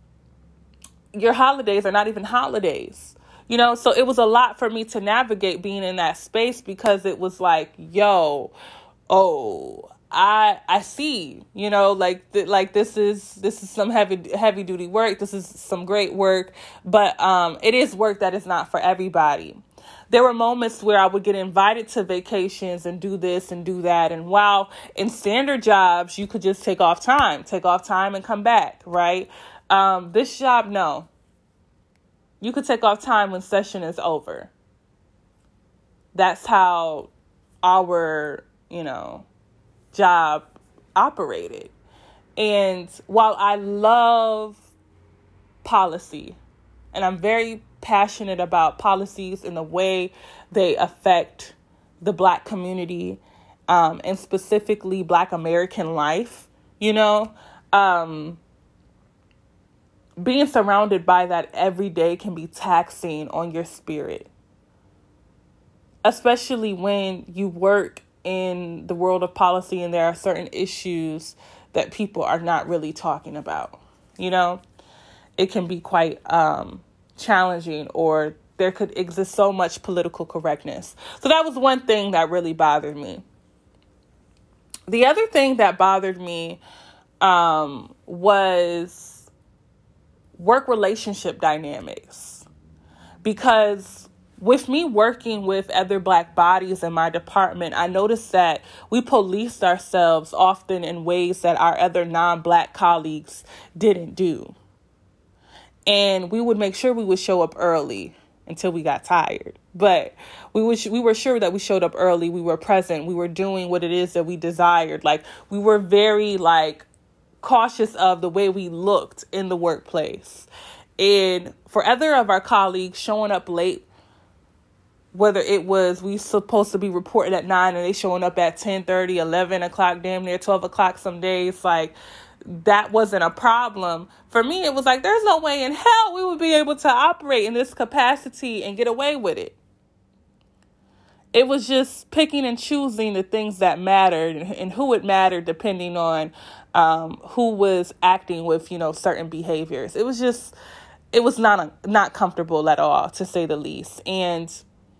your holidays are not even holidays. You know, so it was a lot for me to navigate being in that space because it was like, yo, oh, I I see, you know, like th- like this is this is some heavy heavy duty work. This is some great work, but um, it is work that is not for everybody. There were moments where I would get invited to vacations and do this and do that. And while in standard jobs, you could just take off time, take off time and come back, right? Um, this job, no. You could take off time when session is over. That's how our, you know, job operated. And while I love policy, and I'm very passionate about policies and the way they affect the Black community, um, and specifically Black American life, you know, um, being surrounded by that every day can be taxing on your spirit, especially when you work in the world of policy and there are certain issues that people are not really talking about. You know, it can be quite um, challenging, or there could exist so much political correctness. So that was one thing that really bothered me. The other thing that bothered me um, was work relationship dynamics, because with me working with other Black bodies in my department, I noticed that we policed ourselves often in ways that our other non-Black colleagues didn't do. And we would make sure we would show up early. until we got tired. But we were, we were sure that we showed up early. We were present. We were doing what it is that we desired. Like, we were very, like, cautious of the way we looked in the workplace. And for other of our colleagues showing up late, whether it was we supposed to be reporting at nine and they showing up at ten thirty, eleven o'clock, damn near twelve o'clock some days, like, that wasn't a problem. For me, it was like, there's no way in hell we would be able to operate in this capacity and get away with it. It was just picking and choosing the things that mattered and who it mattered depending on um, who was acting with, you know, certain behaviors. It was just, it was not a, not comfortable at all, to say the least. And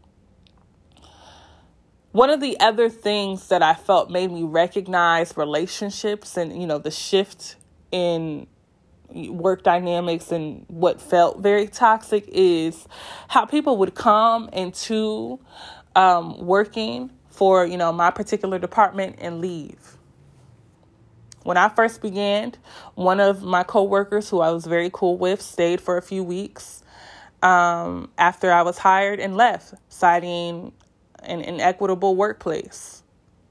one of the other things that I felt made me recognize relationships and, you know, the shift in work dynamics and what felt very toxic is how people would come into um, working for, you know, my particular department and leave. When I first began, one of my coworkers who I was very cool with stayed for a few weeks um, after I was hired and left, citing an inequitable workplace.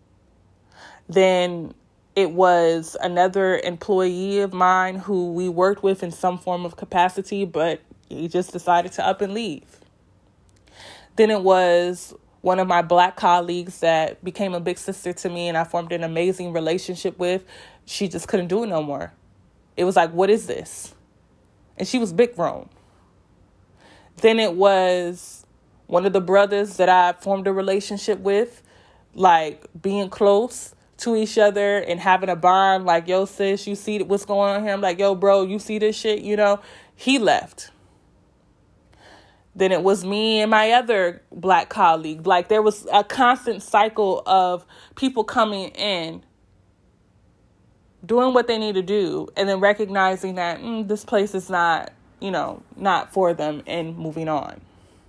Then it was another employee of mine who we worked with in some form of capacity, but he just decided to up and leave. Then it was one of my Black colleagues that became a big sister to me and I formed an amazing relationship with. She just couldn't do it no more. It was like, what is this? And she was big grown. Then it was one of the brothers that I formed a relationship with, like being close to each other and having a bond, like, yo, sis, you see what's going on here? I'm like, yo, bro, you see this shit? You know, he left. Then it was me and my other Black colleague. Like, there was a constant cycle of people coming in, doing what they need to do, and then recognizing that mm, this place is not, you know, not for them and moving on.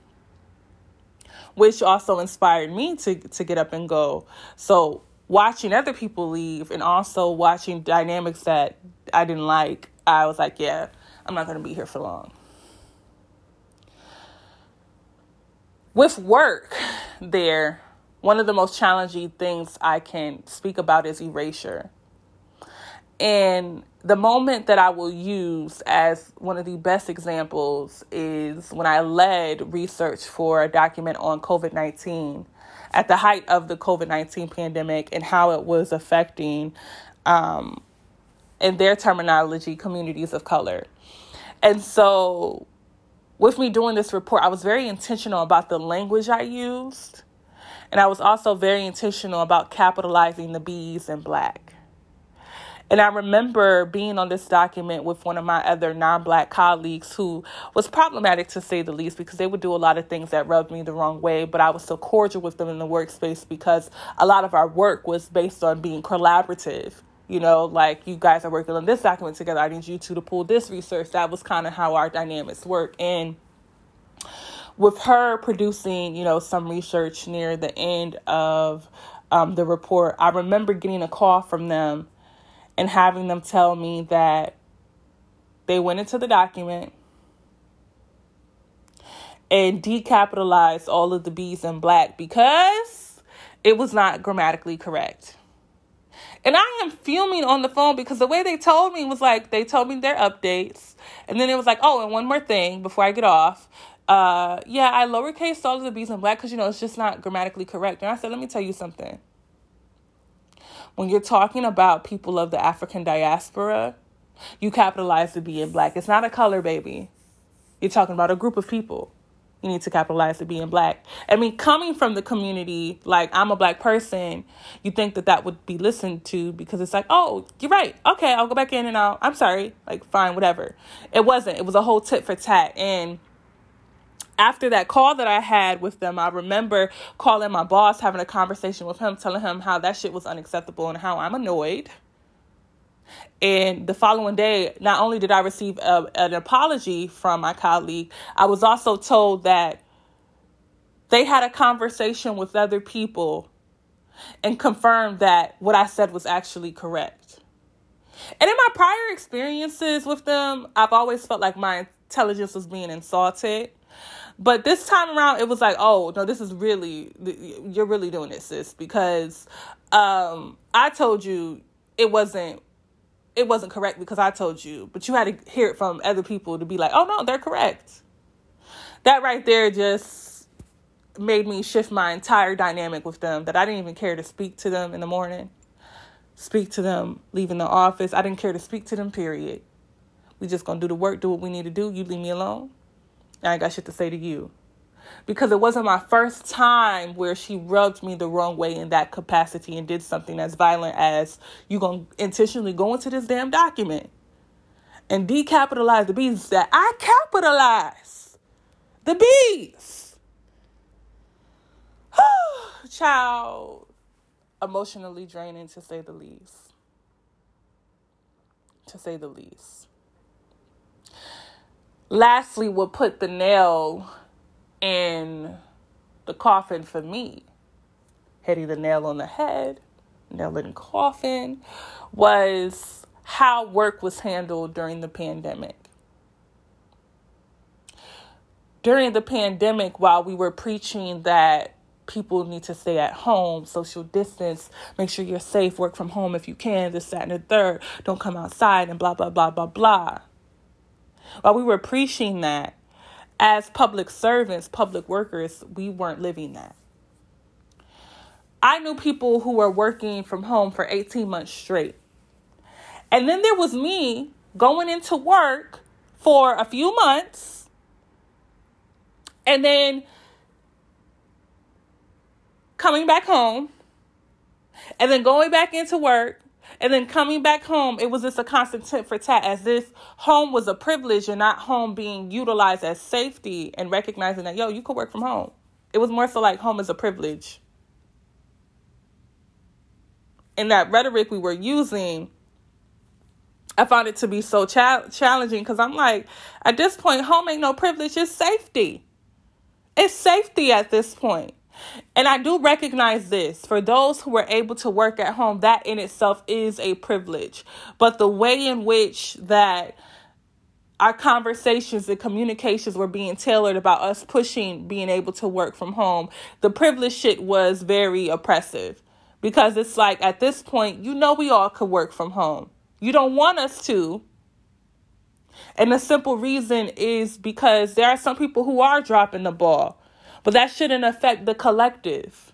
Which also inspired me to, to get up and go. So watching other people leave and also watching dynamics that I didn't like, I was like, yeah, I'm not going to be here for long. With work there, one of the most challenging things I can speak about is erasure. And the moment that I will use as one of the best examples is when I led research for a document on covid nineteen at the height of the covid nineteen pandemic and how it was affecting, um, in their terminology, communities of color. And so with me doing this report, I was very intentional about the language I used. And I was also very intentional about capitalizing the B's in Black. And I remember being on this document with one of my other non-Black colleagues who was problematic, to say the least, because they would do a lot of things that rubbed me the wrong way. But I was so cordial with them in the workspace because a lot of our work was based on being collaborative. You know, like, you guys are working on this document together. I need you two to pull this research. That was kind of how our dynamics work. And with her producing, you know, some research near the end of um, the report, I remember getting a call from them and having them tell me that they went into the document and decapitalized all of the B's in Black because it was not grammatically correct. And I am fuming on the phone because the way they told me was like, they told me their updates. And then it was like, oh, and one more thing before I get off. Uh, yeah, I lowercase all of the B's in Black because, you know, it's just not grammatically correct. And I said, let me tell you something. When you're talking about people of the African diaspora, you capitalize the B in Black. It's not a color, baby. You're talking about a group of people. You need to capitalize the B in Black. I mean, coming from the community, like, I'm a Black person, you think that that would be listened to because it's like, oh, you're right. Okay, I'll go back in and out. I'm sorry. Like, fine, whatever. It wasn't. It was a whole tit for tat. And after that call that I had with them, I remember calling my boss, having a conversation with him, telling him how that shit was unacceptable and how I'm annoyed. And the following day, not only did I receive a, an apology from my colleague, I was also told that they had a conversation with other people and confirmed that what I said was actually correct. And in my prior experiences with them, I've always felt like my intelligence was being insulted. But this time around, it was like, oh, no, this is really, you're really doing it, sis. Because um, I told you it wasn't, it wasn't correct because I told you. But you had to hear it from other people to be like, oh, no, they're correct. That right there just made me shift my entire dynamic with them, that I didn't even care to speak to them in the morning, speak to them leaving the office. I didn't care to speak to them, period. We just going to do the work, do what we need to do. You leave me alone. I ain't got shit to say to you. Because it wasn't my first time where she rubbed me the wrong way in that capacity and did something as violent as you gonna intentionally go into this damn document and decapitalize the B's that I capitalize. The B's. Child, emotionally draining to say the least. To say the least. Lastly, what put the nail in the coffin for me, hitting the nail on the head, nail in the coffin, was how work was handled during the pandemic. During the pandemic, while we were preaching that people need to stay at home, social distance, make sure you're safe, work from home if you can, this, that, and the third, don't come outside, and blah, blah, blah, blah, blah. While we were preaching that, as public servants, public workers, we weren't living that. I knew people who were working from home for eighteen months straight. And then there was me going into work for a few months and then coming back home and then going back into work. And then coming back home, it was just a constant tit for tat, as if home was a privilege and not home being utilized as safety, and recognizing that, yo, you could work from home. It was more so like home is a privilege. And that rhetoric we were using, I found it to be so cha- challenging because I'm like, at this point, home ain't no privilege, it's safety. It's safety at this point. And I do recognize this. For those who are able to work at home, that in itself is a privilege. But the way in which that our conversations and communications were being tailored about us pushing being able to work from home, the privilege shit was very oppressive. Because it's like, at this point, you know we all could work from home. You don't want us to. And the simple reason is because there are some people who are dropping the ball. But that shouldn't affect the collective.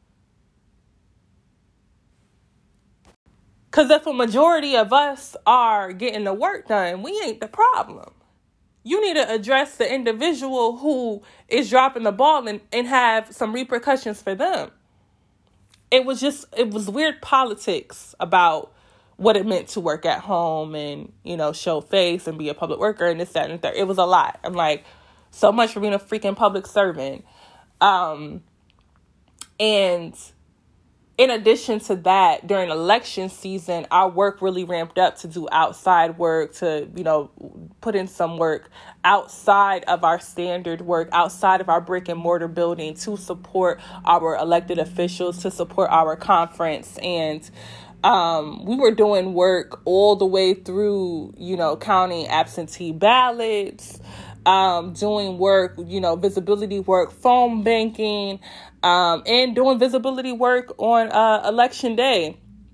Because if a majority of us are getting the work done, we ain't the problem. You need to address the individual who is dropping the ball and, and have some repercussions for them. It was just, it was weird politics about what it meant to work at home and, you know, show face and be a public worker and this, that, and the third. It was a lot. I'm like, so much for being a freaking public servant. Um, and in addition to that, during election season, our work really ramped up to do outside work, to, you know, put in some work outside of our standard work, outside of our brick and mortar building, to support our elected officials, to support our conference. And Um, we were doing work all the way through, you know, counting absentee ballots, um, doing work, you know, visibility work, phone banking, um, and doing visibility work on uh, election day.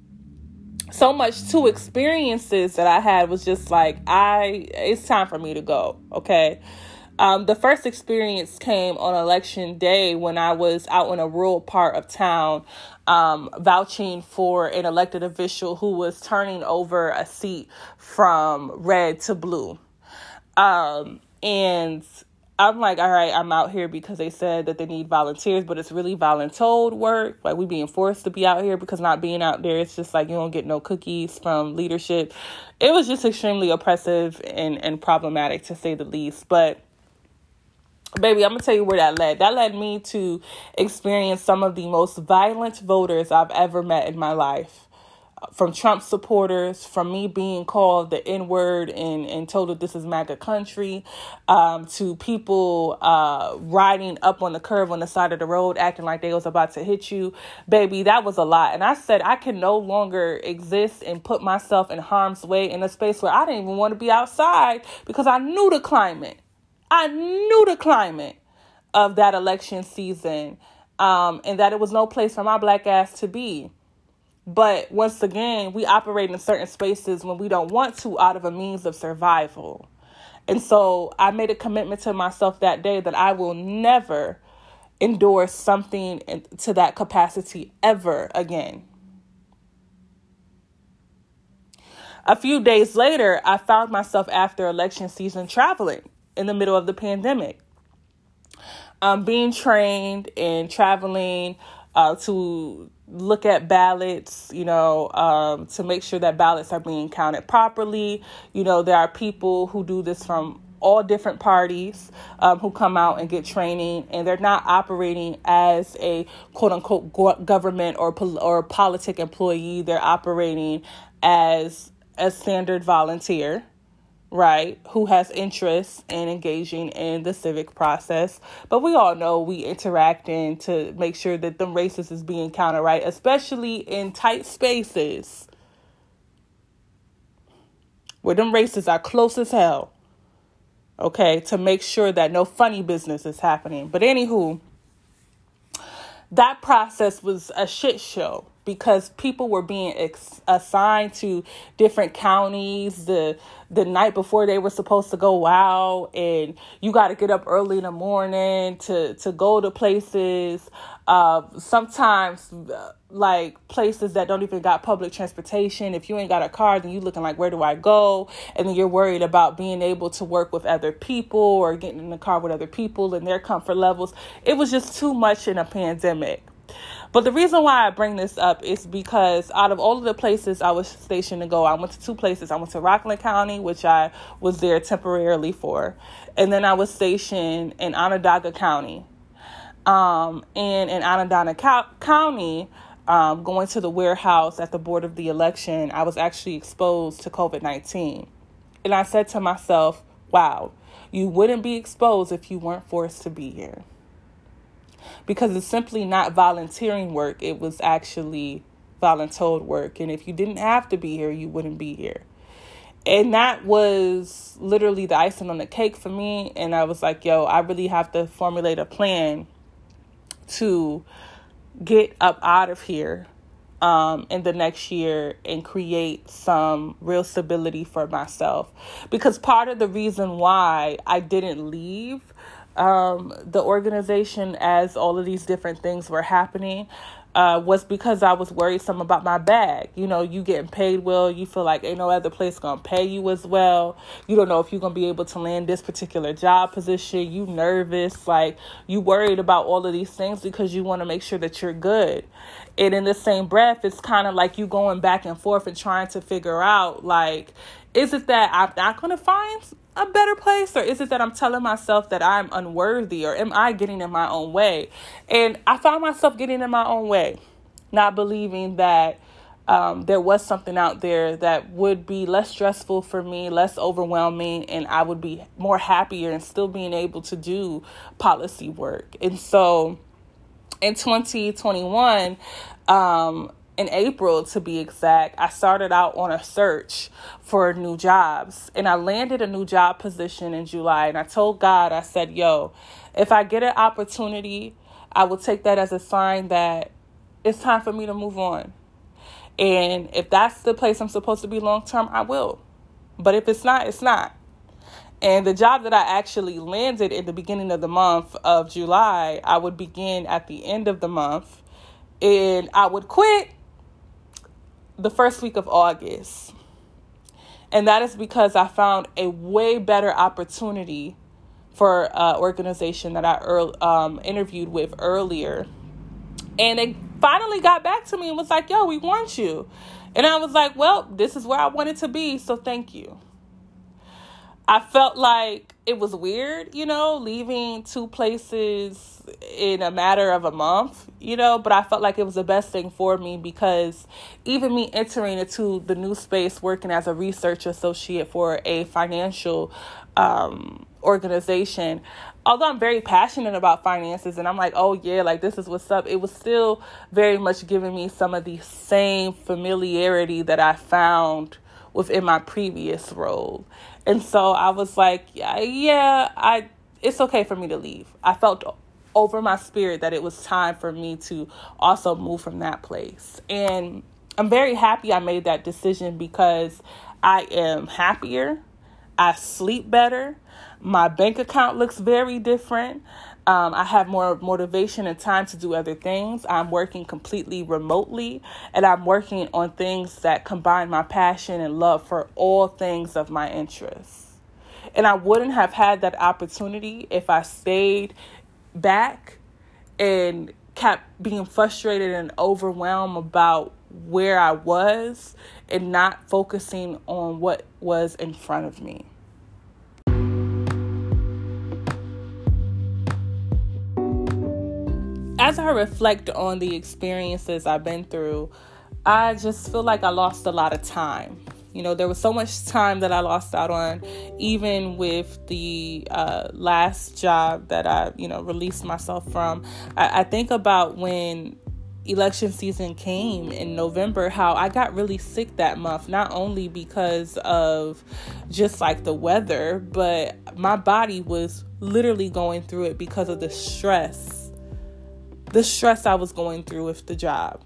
So much two experiences that I had was just like, I, it's time for me to go. Okay. Um, the first experience came on election day when I was out in a rural part of town, um, vouching for an elected official who was turning over a seat from red to blue. Um, and I'm like, all right, I'm out here because they said that they need volunteers, but it's really voluntold work. Like, we being forced to be out here, because not being out there, it's just like you don't get no cookies from leadership. It was just extremely oppressive and, and problematic, to say the least. But baby, I'm going to tell you where that led. That led me to experience some of the most violent voters I've ever met in my life. From Trump supporters, from me being called the N-word and, and told that this is MAGA country, um, to people uh, riding up on the curve on the side of the road, acting like they was about to hit you. Baby, that was a lot. And I said I can no longer exist and put myself in harm's way in a space where I didn't even want to be outside, because I knew the climate. I knew the climate. of that election season, um, and that it was no place for my black ass to be. But once again, we operate in certain spaces when we don't want to out of a means of survival. And so I made a commitment to myself that day that I will never endorse something to that capacity ever again. A few days later, I found myself after election season traveling in the middle of the pandemic. Um, being trained and traveling uh, to look at ballots, you know, um, to make sure that ballots are being counted properly. You know, there are people who do this from all different parties um, who come out and get training, and they're not operating as a quote unquote go- government or pol- or politic employee. They're operating as a standard volunteer, right, who has interest in engaging in the civic process. But we all know we interacting to make sure that them races is being counted, right, especially in tight spaces where them races are close as hell, okay, to make sure that no funny business is happening. But anywho, that process was a shit show because people were being ex- assigned to different counties the the night before they were supposed to go out, and you got to get up early in the morning to, to go to places, uh, sometimes uh, like places that don't even got public transportation. If you ain't got a car, then you looking like, where do I go? And then you're worried about being able to work with other people or getting in the car with other people and their comfort levels. It was just too much in a pandemic. But the reason why I bring this up is because out of all of the places I was stationed to go, I went to two places. I went to Rockland County, which I was there temporarily for. And then I was stationed in Onondaga County. Um, and in Onondaga Co- County, um, going to the warehouse at the board of the election, I was actually exposed to covid nineteen. And I said to myself, wow, you wouldn't be exposed if you weren't forced to be here. Because it's simply not volunteering work. It was actually voluntold work. And if you didn't have to be here, you wouldn't be here. And that was literally the icing on the cake for me. And I was like, yo, I really have to formulate a plan to get up out of here um, in the next year and create some real stability for myself. Because part of the reason why I didn't leave Um, the organization as all of these different things were happening uh, was because I was worried some about my bag. You know, you getting paid well, you feel like ain't no other place gonna pay you as well. You don't know if you're gonna be able to land this particular job position. You nervous, like you worried about all of these things because you want to make sure that you're good. And in the same breath, it's kind of like you going back and forth and trying to figure out, like, is it that I'm not going to find a better place, or is it that I'm telling myself that I'm unworthy, or am I getting in my own way? And I found myself getting in my own way, not believing that um, there was something out there that would be less stressful for me, less overwhelming, and I would be more happier and still being able to do policy work. And so in twenty twenty-one, um, in April, to be exact, I started out on a search for new jobs, and I landed a new job position in July. And I told God, I said, yo, if I get an opportunity, I will take that as a sign that it's time for me to move on. And if that's the place I'm supposed to be long term, I will. But if it's not, it's not. And the job that I actually landed in the beginning of the month of July, I would begin at the end of the month, and I would quit the first week of August. And that is because I found a way better opportunity for an organization that I earl, um, interviewed with earlier. And they finally got back to me and was like, yo, we want you. And I was like, well, this is where I wanted to be, so thank you. I felt like it was weird, you know, leaving two places in a matter of a month, you know, but I felt like it was the best thing for me because even me entering into the new space, working as a research associate for a financial um, organization, although I'm very passionate about finances and I'm like, oh yeah, like this is what's up, it was still very much giving me some of the same familiarity that I found within my previous role. And so I was like, yeah, yeah, I it's okay for me to leave. I felt over my spirit that it was time for me to also move from that place. And I'm very happy I made that decision because I am happier. I sleep better. My bank account looks very different. Um, I have more motivation and time to do other things. I'm working completely remotely, and I'm working on things that combine my passion and love for all things of my interests. And I wouldn't have had that opportunity if I stayed back and kept being frustrated and overwhelmed about where I was and not focusing on what was in front of me. As I reflect on the experiences I've been through, I just feel like I lost a lot of time. You know, there was so much time that I lost out on, even with the uh, last job that I, you know, released myself from. I, I think about when election season came in November, how I got really sick that month, not only because of just like the weather, but my body was literally going through it because of the stress, the stress I was going through with the job.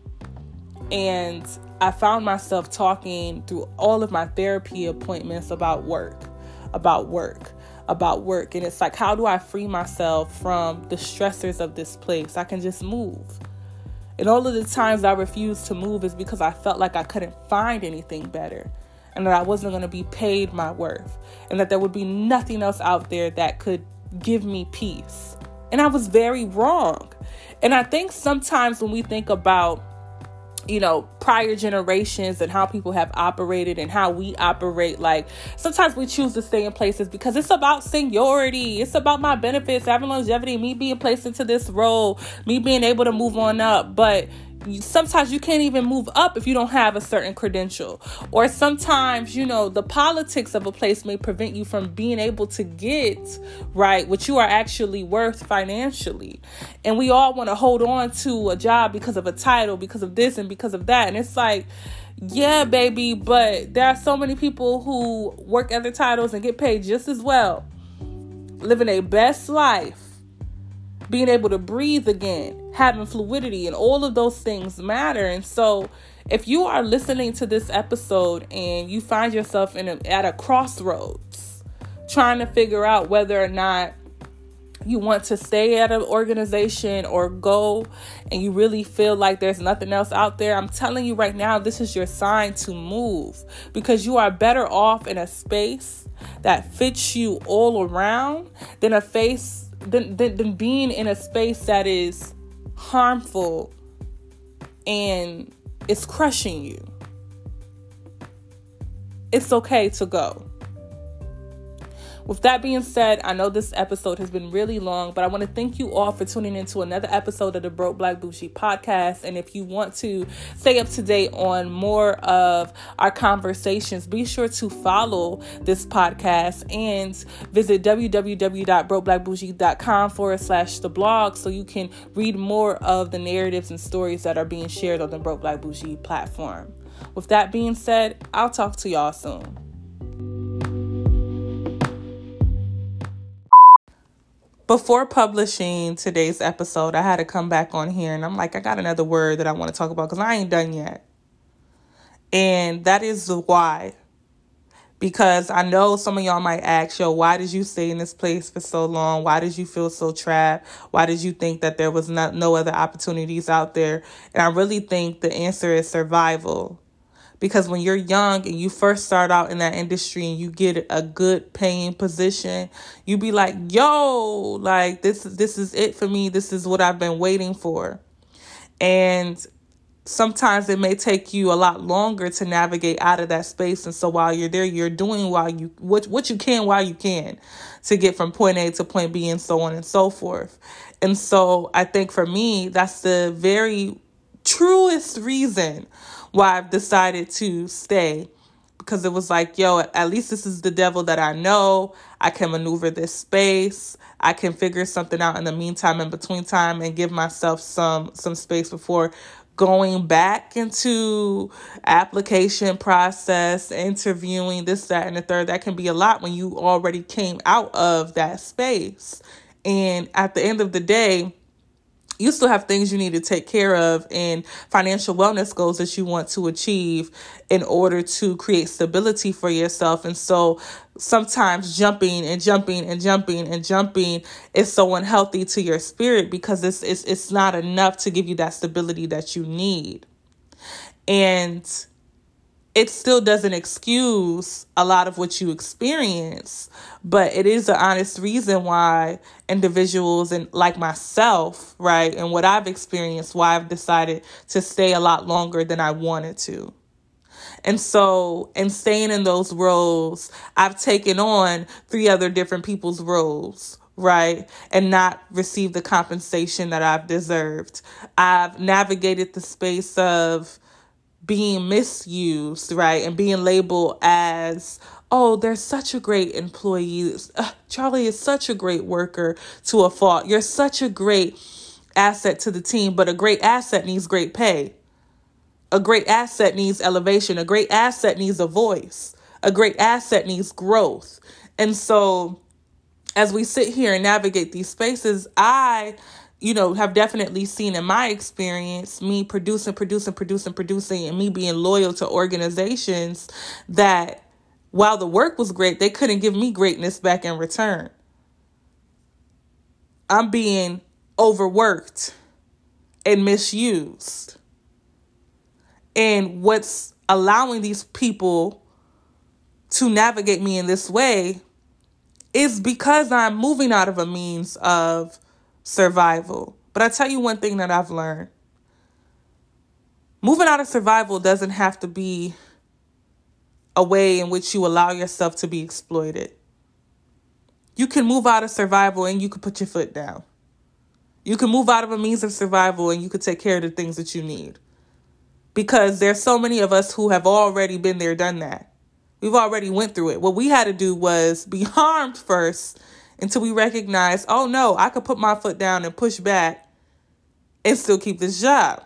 And I found myself talking through all of my therapy appointments about work, about work, about work. And it's like, how do I free myself from the stressors of this place? I can just move. And all of the times I refused to move is because I felt like I couldn't find anything better, and that I wasn't going to be paid my worth, and that there would be nothing else out there that could give me peace. And I was very wrong. And I think sometimes when we think about, you know, prior generations and how people have operated and how we operate, like sometimes we choose to stay in places because it's about seniority. It's about my benefits, having longevity, me being placed into this role, me being able to move on up. But sometimes you can't even move up if you don't have a certain credential. Or sometimes, you know, the politics of a place may prevent you from being able to get, right, what you are actually worth financially. And we all want to hold on to a job because of a title, because of this and because of that. And it's like, yeah, baby, but there are so many people who work other titles and get paid just as well, living a best life, being able to breathe again, having fluidity, and all of those things matter. And so if you are listening to this episode and you find yourself in a, at a crossroads, trying to figure out whether or not you want to stay at an organization or go, and you really feel like there's nothing else out there, I'm telling you right now, this is your sign to move, because you are better off in a space that fits you all around than a face Than, than, than being in a space that is harmful and it's crushing you. It's okay to go. With that being said, I know this episode has been really long, but I want to thank you all for tuning into another episode of the Broke Black Bougie podcast. And if you want to stay up to date on more of our conversations, be sure to follow this podcast and visit www.brokeblackbougie.com forward slash the blog so you can read more of the narratives and stories that are being shared on the Broke Black Bougie platform. With that being said, I'll talk to y'all soon. Before publishing today's episode, I had to come back on here and I'm like, I got another word that I want to talk about because I ain't done yet. And that is the why. Because I know some of y'all might ask, yo, why did you stay in this place for so long? Why did you feel so trapped? Why did you think that there was not no other opportunities out there? And I really think the answer is survival. Because when you're young and you first start out in that industry and you get a good paying position, you be like, yo, like this, this is it for me. This is what I've been waiting for. And sometimes it may take you a lot longer to navigate out of that space. And so while you're there, you're doing while you what, what you can while you can to get from point A to point B and so on and so forth. And so I think for me, that's the very truest reason why I've decided to stay, because it was like, yo, at least this is the devil that I know. I can maneuver this space. I can figure something out in the meantime, in between time, and give myself some some space before going back into application process, interviewing, this, that, and the third. That can be a lot when you already came out of that space. And at the end of the day, You still have things you need to take care of and financial wellness goals that you want to achieve in order to create stability for yourself. And so sometimes jumping and jumping and jumping and jumping is so unhealthy to your spirit because it's, it's, it's not enough to give you that stability that you need. And it still doesn't excuse a lot of what you experience, but it is an honest reason why individuals and like myself, right, and what I've experienced, why I've decided to stay a lot longer than I wanted to. And so in staying in those roles, I've taken on three other different people's roles, right, and not received the compensation that I've deserved. I've navigated the space of being misused, right, and being labeled as, oh, they're such a great employee. Uh, Charlie is such a great worker to a fault. You're such a great asset to the team, but a great asset needs great pay. A great asset needs elevation. A great asset needs a voice. A great asset needs growth. And so as we sit here and navigate these spaces, I you know, have definitely seen in my experience, me producing, producing, producing, producing, and me being loyal to organizations that while the work was great, they couldn't give me greatness back in return. I'm being overworked and misused. And what's allowing these people to navigate me in this way is because I'm moving out of a means of survival. But I tell you one thing that I've learned. Moving out of survival doesn't have to be a way in which you allow yourself to be exploited. You can move out of survival and you can put your foot down. You can move out of a means of survival and you can take care of the things that you need. Because there's so many of us who have already been there, done that. We've already went through it. What we had to do was be harmed first until we recognize, oh no, I could put my foot down and push back and still keep this job.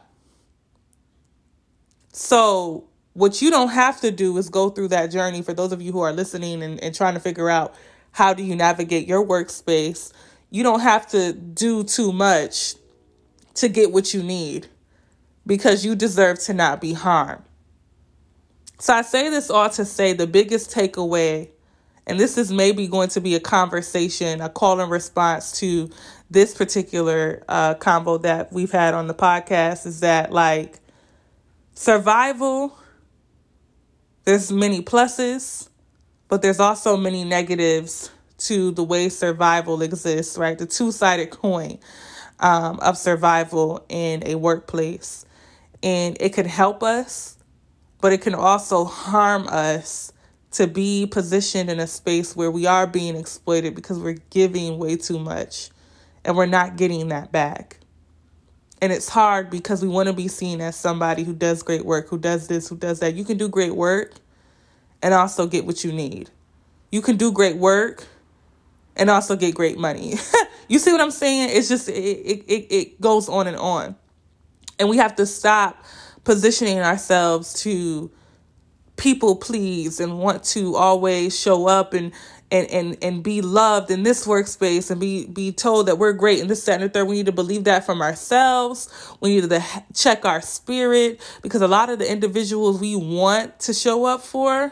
So what you don't have to do is go through that journey. For those of you who are listening and, and trying to figure out how do you navigate your workspace, you don't have to do too much to get what you need because you deserve to not be harmed. So I say this all to say the biggest takeaway, and this is maybe going to be a conversation, a call and response to this particular uh, combo that we've had on the podcast, is that like survival, there's many pluses, but there's also many negatives to the way survival exists, right? The two-sided coin um, of survival in a workplace. And it can help us, but it can also harm us to be positioned in a space where we are being exploited because we're giving way too much and we're not getting that back. And it's hard because we want to be seen as somebody who does great work, who does this, who does that. You can do great work and also get what you need. You can do great work and also get great money. You see what I'm saying? It's just, it, it, it goes on and on. And we have to stop positioning ourselves to people please and want to always show up and and and and be loved in this workspace and be be told that we're great and this, that, and the third. We need to believe that from ourselves. We need to check our spirit, because a lot of the individuals we want to show up for,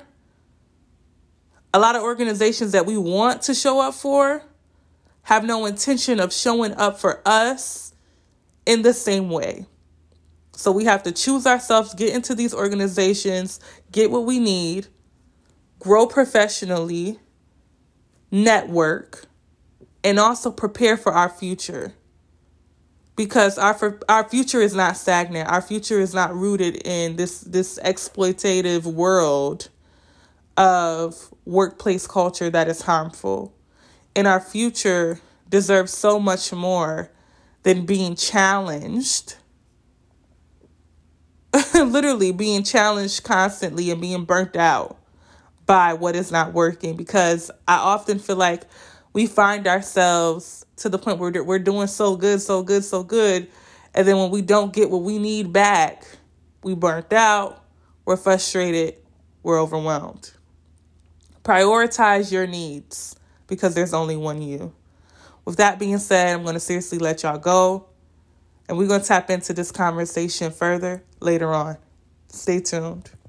a lot of organizations that we want to show up for, have no intention of showing up for us in the same way. So we have to choose ourselves, get into these organizations, get what we need, grow professionally, network, and also prepare for our future. Because our our future is not stagnant. Our future is not rooted in this, this exploitative world of workplace culture that is harmful. And our future deserves so much more than being challenged. Literally being challenged constantly and being burnt out by what is not working. Because I often feel like we find ourselves to the point where we're doing so good, so good, so good. And then when we don't get what we need back, we burnt out, we're frustrated, we're overwhelmed. Prioritize your needs, because there's only one you. With that being said, I'm going to seriously let y'all go. And we're going to tap into this conversation further later on. Stay tuned.